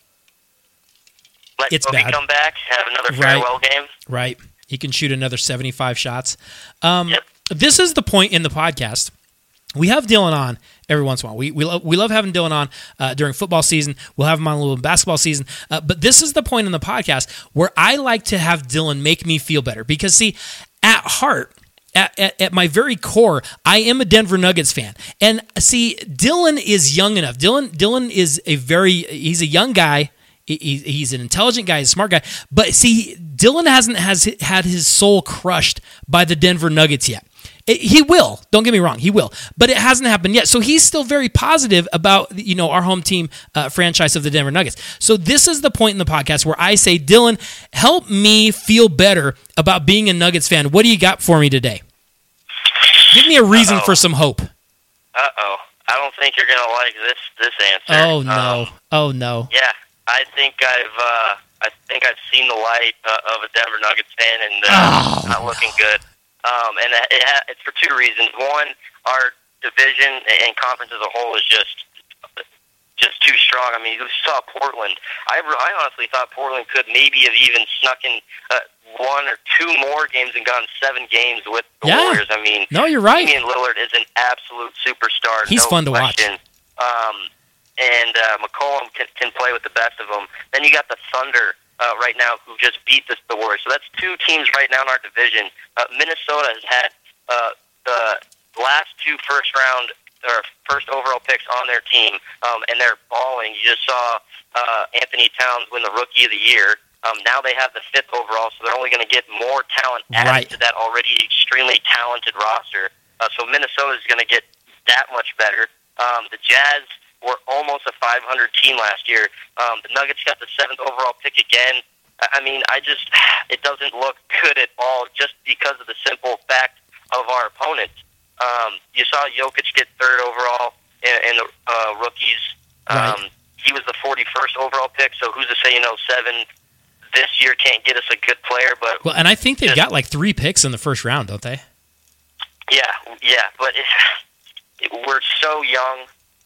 Let It's Kobe bad. come back, have another Right. farewell game. Right. He can shoot another seventy-five shots. Um, Yep. This is the point in the podcast. We have Dylan on every once in a while. We we love, we love having Dylan on uh, during football season. We'll have him on a little basketball season. Uh, but this is the point in the podcast where I like to have Dylan make me feel better. Because, see, at heart, At, at, at my very core, I am a Denver Nuggets fan. And see, Dylan is young enough. Dylan Dylan is a very, he's a young guy. He, he's an intelligent guy, he's a smart guy. But see, Dylan hasn't has had his soul crushed by the Denver Nuggets yet. It, he will. Don't get me wrong. He will. But it hasn't happened yet. So he's still very positive about, you know, our home team uh, franchise of the Denver Nuggets. So this is the point in the podcast where I say, Dylan, help me feel better about being a Nuggets fan. What do you got for me today? Give me a reason Uh-oh. for some hope. Uh-oh. I don't think you're going to like this this answer. Oh, no. Um, oh, no. yeah, I think I've uh, I think I've seen the light uh, of a Denver Nuggets fan, and uh, Oh, it's not looking good. Um, and it ha- it's for two reasons. One, our division and conference as a whole is just just too strong. I mean, you saw Portland. I, I honestly thought Portland could maybe have even snuck in uh, one or two more games and gone seven games with the Yeah. Warriors. I mean, No, you're right. Damian Lillard is an absolute superstar. He's no fun to watch. question. Um, and uh, McCollum can, can play with the best of them. Then you got the Thunder uh, right now who just beat the, the Warriors. So that's two teams right now in our division. Uh, Minnesota has had uh, the last two first round or first overall picks on their team, um, and they're balling. You just saw uh, Anthony Towns win the Rookie of the Year. Um, now they have the fifth overall, so they're only going to get more talent added Right. to that already extremely talented roster. Uh, so Minnesota is going to get that much better. Um, the Jazz were almost a five hundred team last year. Um, the Nuggets got the seventh overall pick again. I mean, I just, it doesn't look good at all just because of the simple fact of our opponent. Um, you saw Jokic get third overall in, in the uh, rookies. Um, Right. He was the forty-first overall pick, so who's to say, you know, seven this year can't get us a good player? But Well, and I think they've just, got like three picks in the first round, don't they? Yeah, yeah, but it, it, we're so young,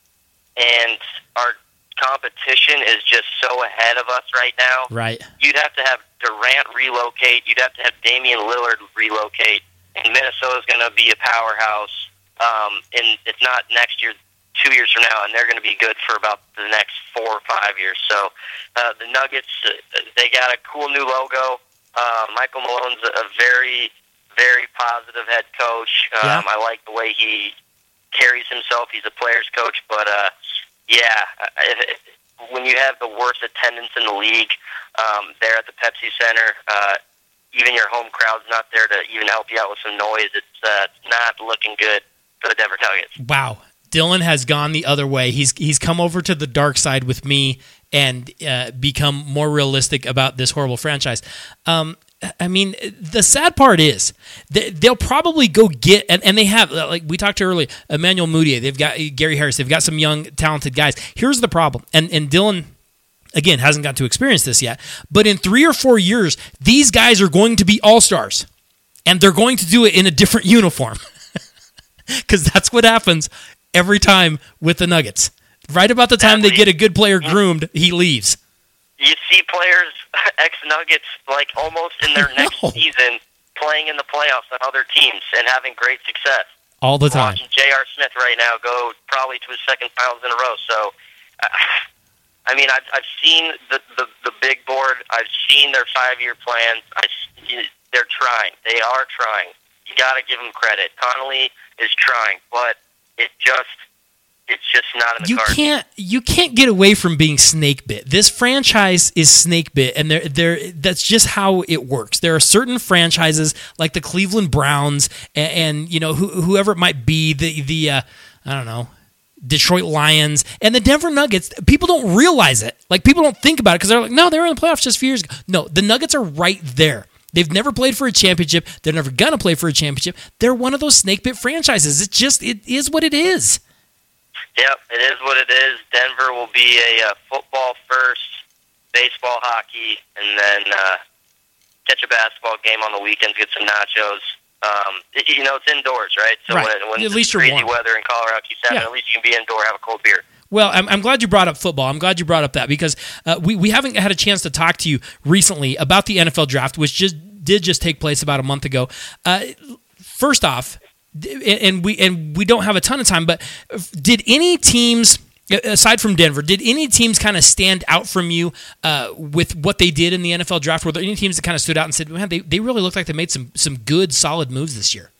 and our competition is just so ahead of us right now. Right. You'd have to have Durant relocate. You'd have to have Damian Lillard relocate. And Minnesota's going to be a powerhouse. Um, and it's not next year, two years from now, and they're going to be good for about the next four or five years. So uh, the Nuggets, uh, they got a cool new logo. Uh, Michael Malone's a, a very, very positive head coach. Um, Yeah. I like the way he carries himself. He's a player's coach. But, uh, yeah, if, when you have the worst attendance in the league um, there at the Pepsi Center, uh, even your home crowd's not there to even help you out with some noise. It's uh, not looking good for the Denver Nuggets. Wow. Dylan has gone the other way. He's he's come over to the dark side with me and uh, become more realistic about this horrible franchise. Um, I mean, the sad part is they, they'll probably go get, and, and they have, like we talked to earlier, Emmanuel Mudiay, they've got Gary Harris, they've got some young, talented guys. Here's the problem, and, and Dylan, again, hasn't got to experience this yet, but in three or four years, these guys are going to be all-stars, and they're going to do it in a different uniform, because that's what happens every time with the Nuggets. Right about the time they get a good player groomed, he leaves. You see players, ex-Nuggets, like almost in their next know. season playing in the playoffs on other teams and having great success. All the time. Watching J R. Smith right now go probably to his second finals in a row. So, uh, I mean, I've, I've seen the, the, the big board. I've seen their five-year plans. I, they're trying. They are trying. You got to give them credit. Connolly is trying, but it just... It's just not in the You cards. can't you can't get away from being snake bit. This franchise is snake bit, and they're, they're, that's just how it works. There are certain franchises like the Cleveland Browns and, and you know who, whoever it might be, the the uh, I don't know, Detroit Lions and the Denver Nuggets. People don't realize it. Like people don't think about it because they're like, no, they were in the playoffs just a few years ago. No, the Nuggets are right there. They've never played for a championship. They're never gonna play for a championship. They're one of those snake bit franchises. It's just it is what it is. Yep, it is what it is. Denver will be a uh, football first, baseball, hockey, and then uh, catch a basketball game on the weekends, get some nachos. Um, it, you know, it's indoors, right? So Right. when, when At it's least you're crazy warm. weather in Colorado keeps happening, Yeah. at least you can be indoor, have a cold beer. Well, I'm, I'm glad you brought up football. I'm glad you brought up that because uh, we, we haven't had a chance to talk to you recently about the N F L draft, which just did just take place about a month ago. Uh, first off, and we and we don't have a ton of time, but did any teams, aside from Denver, did any teams kind of stand out from you uh, with what they did in the N F L draft? Were there any teams that kind of stood out and said, man, they, they really looked like they made some, some good, solid moves this year?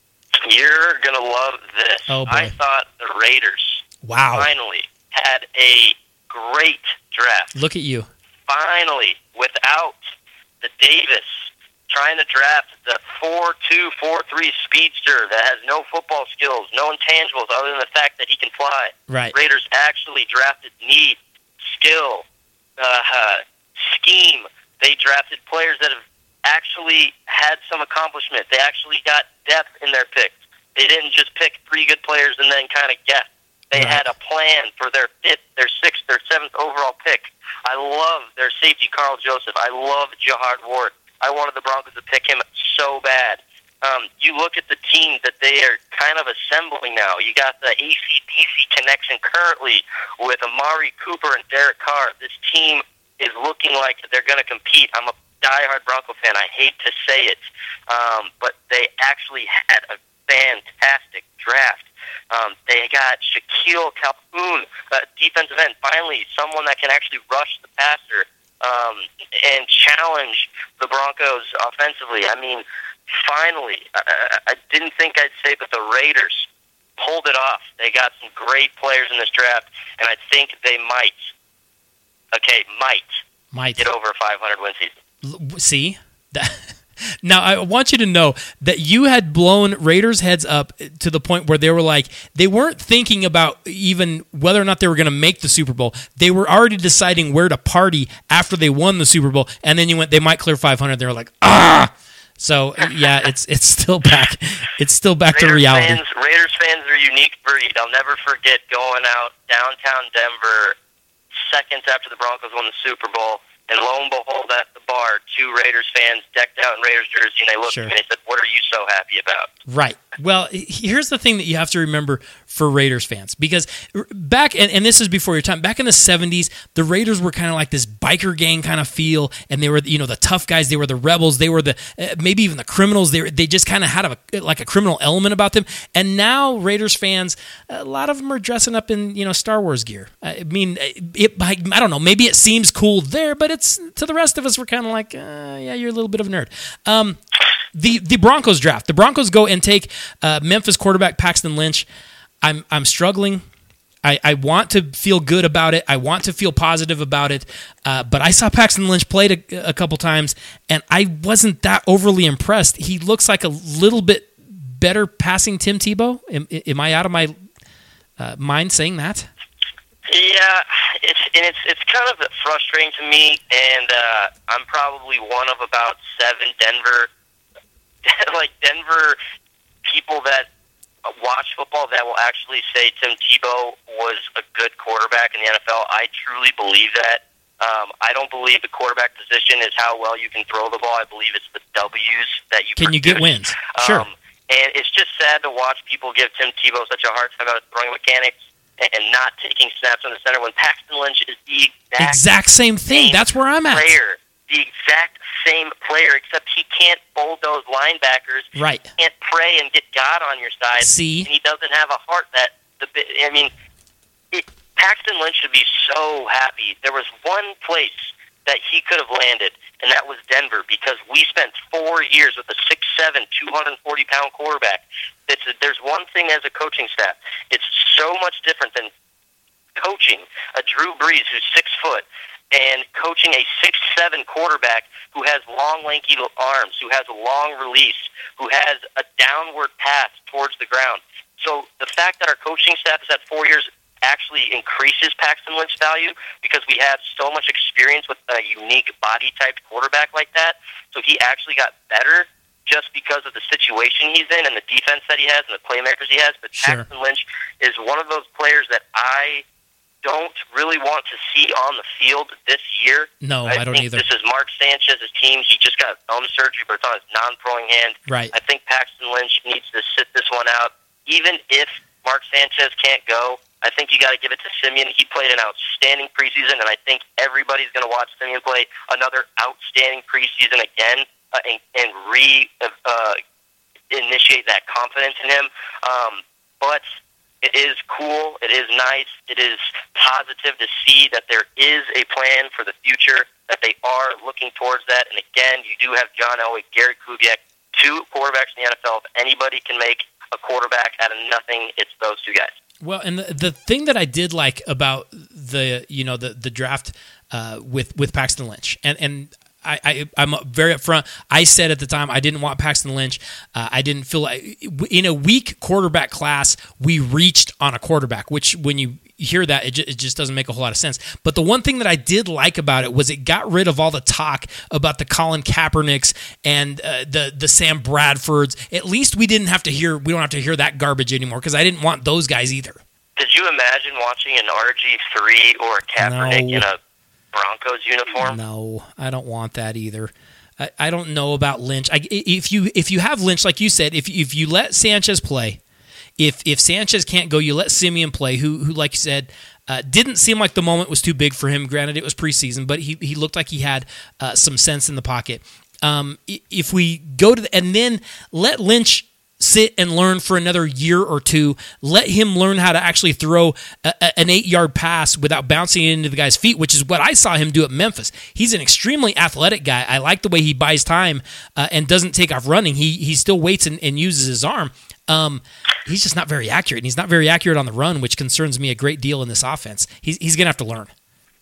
You're going to love this. Oh, boy. I thought the Raiders Wow. finally had a great draft. Look at you. Finally, without the Davis trying to draft the four two, four three speedster that has no football skills, no intangibles other than the fact that he can fly. Right. Raiders actually drafted need, skill, uh, scheme. They drafted players that have actually had some accomplishment. They actually got depth in their picks. They didn't just pick three good players and then kind of guess. They Right. had a plan for their fifth, their sixth, their seventh overall pick. I love their safety, Carl Joseph. I love Jahard Ward. I wanted the Broncos to pick him so bad. Um, you look at the team that they are kind of assembling now. You got the A C D C connection currently with Amari Cooper and Derek Carr. This team is looking like they're going to compete. I'm a diehard Bronco fan. I hate to say it, um, but they actually had a fantastic draft. Um, they got Shaquille Calhoun, uh, defensive end, finally someone that can actually rush the passer um, and challenge the Broncos offensively. I mean, finally, I, I didn't think I'd say, but the Raiders pulled it off. They got some great players in this draft, and I think they might, okay, might Might get over a five hundred win season. See that. Now, I want you to know that you had blown Raiders' heads up to the point where they were like, they weren't thinking about even whether or not they were going to make the Super Bowl. They were already deciding where to party after they won the Super Bowl. And then you went, they might clear five hundred. They were like, ah! So, yeah, it's it's still back. It's still back Raiders to reality. Fans, Raiders fans are a unique breed. I'll never forget going out downtown Denver seconds after the Broncos won the Super Bowl. And lo and behold, at the bar, two Raiders fans decked out in Raiders jersey, and they looked Sure. at me and they said, "What are you so happy about?" Right. Well, here's the thing that you have to remember for Raiders fans, because back, and, and this is before your time, back in the seventies, the Raiders were kind of like this biker gang kind of feel, and they were, you know, the tough guys, they were the rebels, they were the, uh, maybe even the criminals, they were, they just kind of had a, like a criminal element about them, and now Raiders fans, a lot of them are dressing up in, you know, Star Wars gear. I mean, it, I, I don't know, maybe it seems cool there, but it's, to the rest of us, we're kind of like, uh, yeah, you're a little bit of a nerd. Um, The the Broncos draft. The Broncos go and take uh, Memphis quarterback Paxton Lynch. I'm I'm struggling. I, I want to feel good about it. I want to feel positive about it. Uh, but I saw Paxton Lynch played a, a couple times, and I wasn't that overly impressed. He looks like a little bit better passing Tim Tebow. Am, am I out of my uh, mind saying that? Yeah, it's and it's it's kind of frustrating to me, and uh, I'm probably one of about seven Denver. like Denver people that watch football that will actually say Tim Tebow was a good quarterback in the N F L. I truly believe that. Um, I don't believe the quarterback position is how well you can throw the ball. I believe it's the W's that you can produce. you get wins. Sure. Um, and it's just sad to watch people give Tim Tebow such a hard time about his throwing mechanics and, and not taking snaps on the center when Paxton Lynch is the exact, exact same thing. same That's where I'm at. Player. The exact same player, except he can't bulldoze linebackers. Right. He can't pray and get God on your side. See? And he doesn't have a heart that the. I mean, it, Paxton Lynch should be so happy. There was one place that he could have landed, and that was Denver, because we spent four years with a six seven, two hundred forty pound quarterback. It's a, there's one thing as a coaching staff. It's so much different than coaching a Drew Brees who's six foot. And coaching a six seven quarterback who has long, lanky arms, who has a long release, who has a downward path towards the ground. So the fact that our coaching staff has had four years actually increases Paxton Lynch's value, because we have so much experience with a unique body-type quarterback like that. So he actually got better just because of the situation he's in and the defense that he has and the playmakers he has. But Sure. Paxton Lynch is one of those players that I don't really want to see on the field this year. No, I, I don't think either. This is Mark Sanchez's team. He just got thumb surgery, but it's on his non-throwing hand. Right. I think Paxton Lynch needs to sit this one out. Even if Mark Sanchez can't go, I think you got to give it to Simeon. He played an outstanding preseason, and I think everybody's going to watch Simeon play another outstanding preseason again uh, and, and re uh, initiate that confidence in him. Um, but it is cool. It is nice. It is positive to see that there is a plan for the future, that they are looking towards that. And again, you do have John Elway, Gary Kubiak, two quarterbacks in the N F L. If anybody can make a quarterback out of nothing, it's those two guys. Well, and the, the thing that I did like about the you know the the draft uh, with with Paxton Lynch, and and I, I I'm very upfront. I said at the time I didn't want Paxton Lynch. Uh, I didn't feel like in a weak quarterback class we reached on a quarterback, which when you hear that it just, it just doesn't make a whole lot of sense. But the one thing that I did like about it was it got rid of all the talk about the Colin Kaepernicks and uh, the the Sam Bradfords. At least we didn't have to hear we don't have to hear that garbage anymore, because I didn't want those guys either. Did you imagine watching an R G three or a Kaepernick No. in a Broncos uniform? No, I don't want that either. I, I don't know about Lynch. I, if you if you have Lynch, like you said, if if you let Sanchez play, if if Sanchez can't go, you let Simeon play, who who like you said uh, didn't seem like the moment was too big for him. Granted, it was preseason, but he he looked like he had uh, some sense in the pocket. Um, if we go to the, and then let Lynch sit and learn for another year or two. Let him learn how to actually throw a, a, an eight-yard pass without bouncing it into the guy's feet, which is what I saw him do at Memphis. He's an extremely athletic guy. I like the way he buys time uh, and doesn't take off running. He he still waits and, and uses his arm. Um, he's just not very accurate, and he's not very accurate on the run, which concerns me a great deal in this offense. He's he's going to have to learn.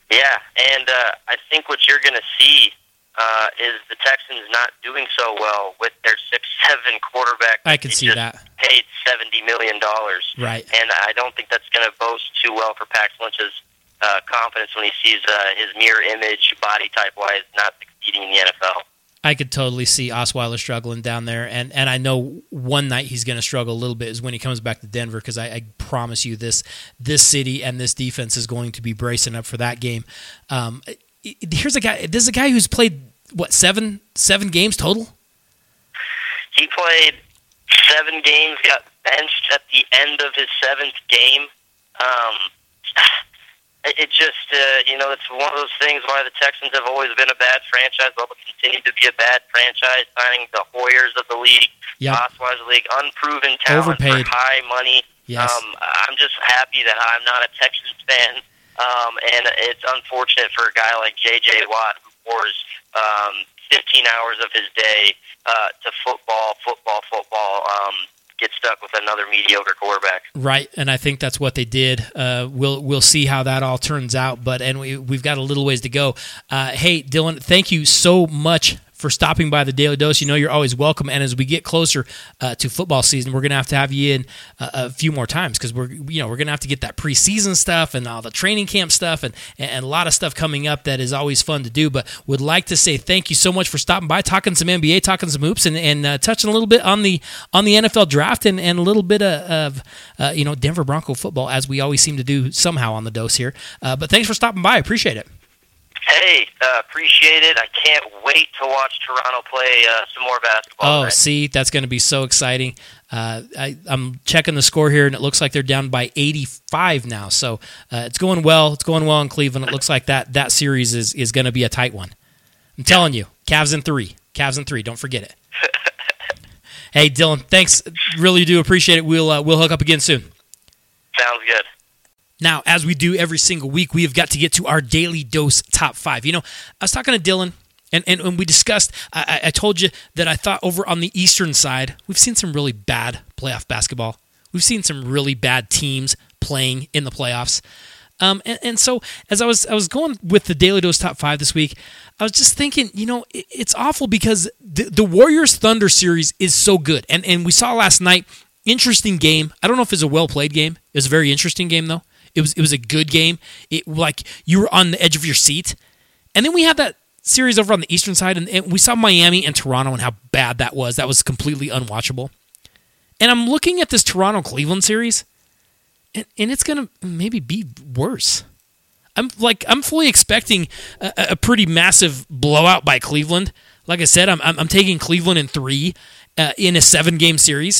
Yeah, and uh, I think what you're going to see uh, is the Texans not doing so well with their six seven quarterback. I can They see just that. Paid seventy million dollars. Right. And I don't think that's going to boast too well for Pax Lynch's uh, confidence when he sees uh, his mirror image, body type-wise, not succeeding in the N F L. I could totally see Osweiler struggling down there, and, and I know one night he's going to struggle a little bit is when he comes back to Denver, because I, I promise you this this city and this defense is going to be bracing up for that game. Um, here's a guy. This is a guy who's played what seven seven games total. He played seven games, got benched at the end of his seventh game. Um, It just, uh, you know, it's one of those things why the Texans have always been a bad franchise. They'll continue to be a bad franchise, signing the Hoyers of the league, Yep. Osweiler League, unproven talent Overpaid. for high money. Yes. Um, I'm just happy that I'm not a Texans fan, um, and it's unfortunate for a guy like J J Watt who pours um, fifteen hours of his day uh, to football, football, football. Um, get stuck with another mediocre quarterback. Right, and I think that's what they did. Uh, we'll we'll see how that all turns out, but and we we've got a little ways to go. Uh, hey, Dylan, thank you so much for stopping by the Daily Dose. You know you're always welcome, and as we get closer uh, to football season, we're gonna have to have you in uh, a few more times because we're you know we're gonna have to get that preseason stuff and all the training camp stuff and and a lot of stuff coming up that is always fun to do. But would like to say thank you so much for stopping by, talking some N B A, talking some hoops, and and uh, touching a little bit on the on the N F L draft and, and a little bit of, of uh, you know Denver Bronco football as we always seem to do somehow on the Dose here. Uh, but thanks for stopping by. I appreciate it. Hey, uh, appreciate it. I can't wait to watch Toronto play uh, some more basketball. Oh, tonight. see, that's going to be so exciting. Uh, I, I'm checking the score here, and it looks like they're down by eighty-five now. So uh, it's going well. It's going well in Cleveland. It looks like that that series is, is going to be a tight one. I'm telling you, Cavs in three. Cavs in three. Don't forget it. Hey, Dylan, thanks. Really do appreciate it. We'll uh, we'll hook up again soon. Sounds good. Now, as we do every single week, we have got to get to our Daily Dose top five. You know, I was talking to Dylan, and, and when we discussed, I, I told you that I thought over on the Eastern side, we've seen some really bad playoff basketball. We've seen some really bad teams playing in the playoffs. Um, and, and so as I was I was going with the Daily Dose top five this week, I was just thinking, you know, it, it's awful because the, the Warriors-Thunder series is so good. And, and we saw last night, interesting game. I don't know if it was a well-played game. It was a very interesting game, though. It was it was a good game. It like you were on the edge of your seat. And then we had that series over on the Eastern side, and, and we saw Miami and Toronto and how bad that was. That was completely unwatchable. And I'm looking at this Toronto-Cleveland series, and, and it's going to maybe be worse. I'm like I'm fully expecting a, a pretty massive blowout by Cleveland. Like I said, I'm I'm, I'm taking Cleveland in three uh, in a seven-game series,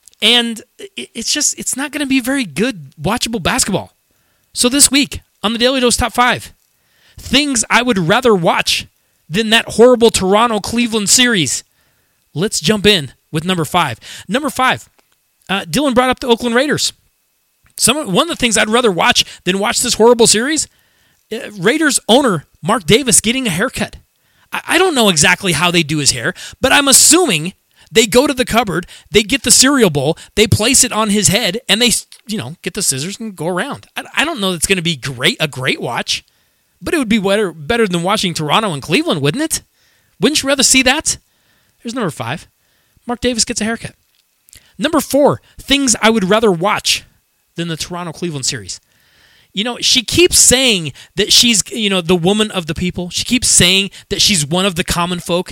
and it, it's just it's not going to be very good watchable basketball. So this week, on the Daily Dose Top five, things I would rather watch than that horrible Toronto-Cleveland series. Let's jump in with number five. Number five, uh, Dylan brought up the Oakland Raiders. Some One of the things I'd rather watch than watch this horrible series, uh, Raiders owner Mark Davis getting a haircut. I, I don't know exactly how they do his hair, but I'm assuming they go to the cupboard, they get the cereal bowl, they place it on his head, and they, you know, get the scissors and go around. I, I don't know. It's going to be great, a great watch, but it would be better, better than watching Toronto and Cleveland, wouldn't it? Wouldn't you rather see that? Here's number five. Mark Davis gets a haircut. Number four, things I would rather watch than the Toronto-Cleveland series. You know, she keeps saying that she's, you know, the woman of the people. She keeps saying that she's one of the common folk.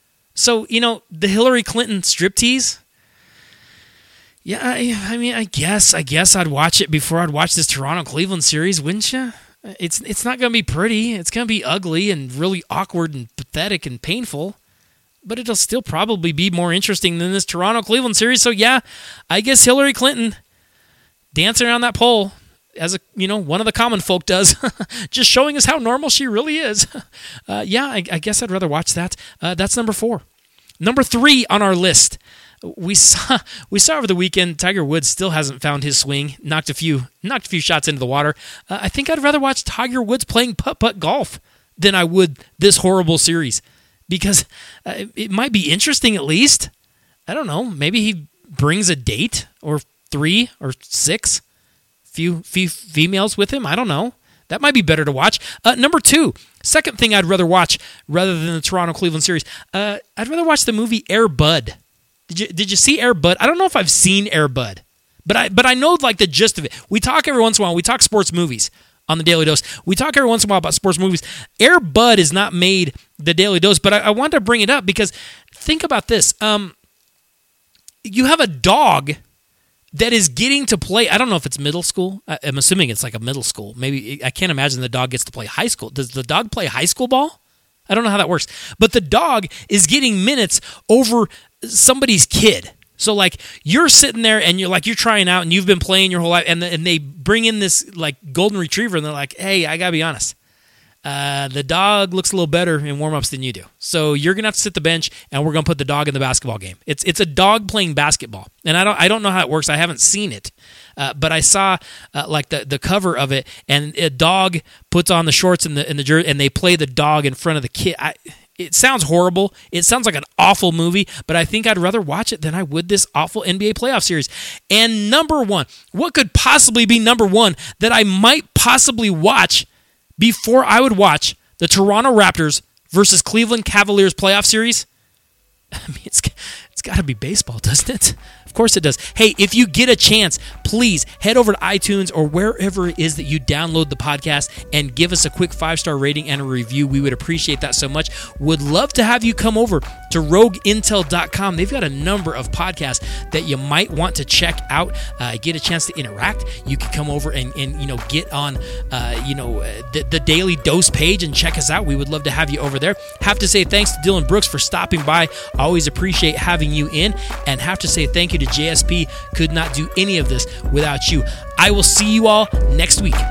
So, you know, the Hillary Clinton striptease, yeah, I, I mean, I guess, I guess I'd watch it before I'd watch this Toronto-Cleveland series, wouldn't you? It's it's not going to be pretty. It's going to be ugly and really awkward and pathetic and painful, but it'll still probably be more interesting than this Toronto-Cleveland series. So, yeah, I guess Hillary Clinton dancing around that pole as a, you know, one of the common folk does, just showing us how normal she really is. Uh, yeah, I, I guess I'd rather watch that. Uh, that's number four. Number three on our list. We saw we saw over the weekend Tiger Woods still hasn't found his swing. Knocked a few knocked a few shots into the water. Uh, I think I'd rather watch Tiger Woods playing putt-putt golf than I would this horrible series because uh, it, it might be interesting at least. I don't know. Maybe he brings a date or three or six. Few few females with him. I don't know. That might be better to watch. Uh, number two, second thing I'd rather watch rather than the Toronto-Cleveland series, uh, I'd rather watch the movie Air Bud. Did you did you see Air Bud? I don't know if I've seen Air Bud, but I but I know like the gist of it. We talk every once in a while. We talk sports movies on the Daily Dose. We talk every once in a while about sports movies. Air Bud is not made the Daily Dose, but I, I wanted to bring it up because think about this. Um, you have a dog that is getting to play. I don't know if it's middle school. I, I'm assuming it's like a middle school. Maybe I can't imagine the dog gets to play high school. Does the dog play high school ball? I don't know how that works. But the dog is getting minutes over somebody's kid. So like you're sitting there and you're like you're trying out and you've been playing your whole life and the, and they bring in this like golden retriever and they're like, hey, I gotta be honest, uh, the dog looks a little better in warm-ups than you do. So you're gonna have to sit the bench and we're gonna put the dog in the basketball game. It's it's a dog playing basketball, and I don't I don't know how it works. I haven't seen it, uh, but I saw uh, like the, the cover of it, and a dog puts on the shorts and the and the jersey, and they play the dog in front of the kid. I, It sounds horrible. It sounds like an awful movie, but I think I'd rather watch it than I would this awful N B A playoff series. And number one, what could possibly be number one that I might possibly watch before I would watch the Toronto Raptors versus Cleveland Cavaliers playoff series? I mean, it's it's got to be baseball, doesn't it? Of course it does. Hey, if you get a chance, please head over to iTunes or wherever it is that you download the podcast and give us a quick five-star rating and a review. We would appreciate that so much. Would love to have you come over to rogue intel dot com. They've got a number of podcasts that you might want to check out, uh, get a chance to interact. You can come over and, and you know, get on uh, you know the, the Daily Dose page and check us out. We would love to have you over there. Have to say thanks to Dylan Brooks for stopping by. Always appreciate having you in, and have to say thank you to J S P. Could not do any of this without you. I will see you all next week.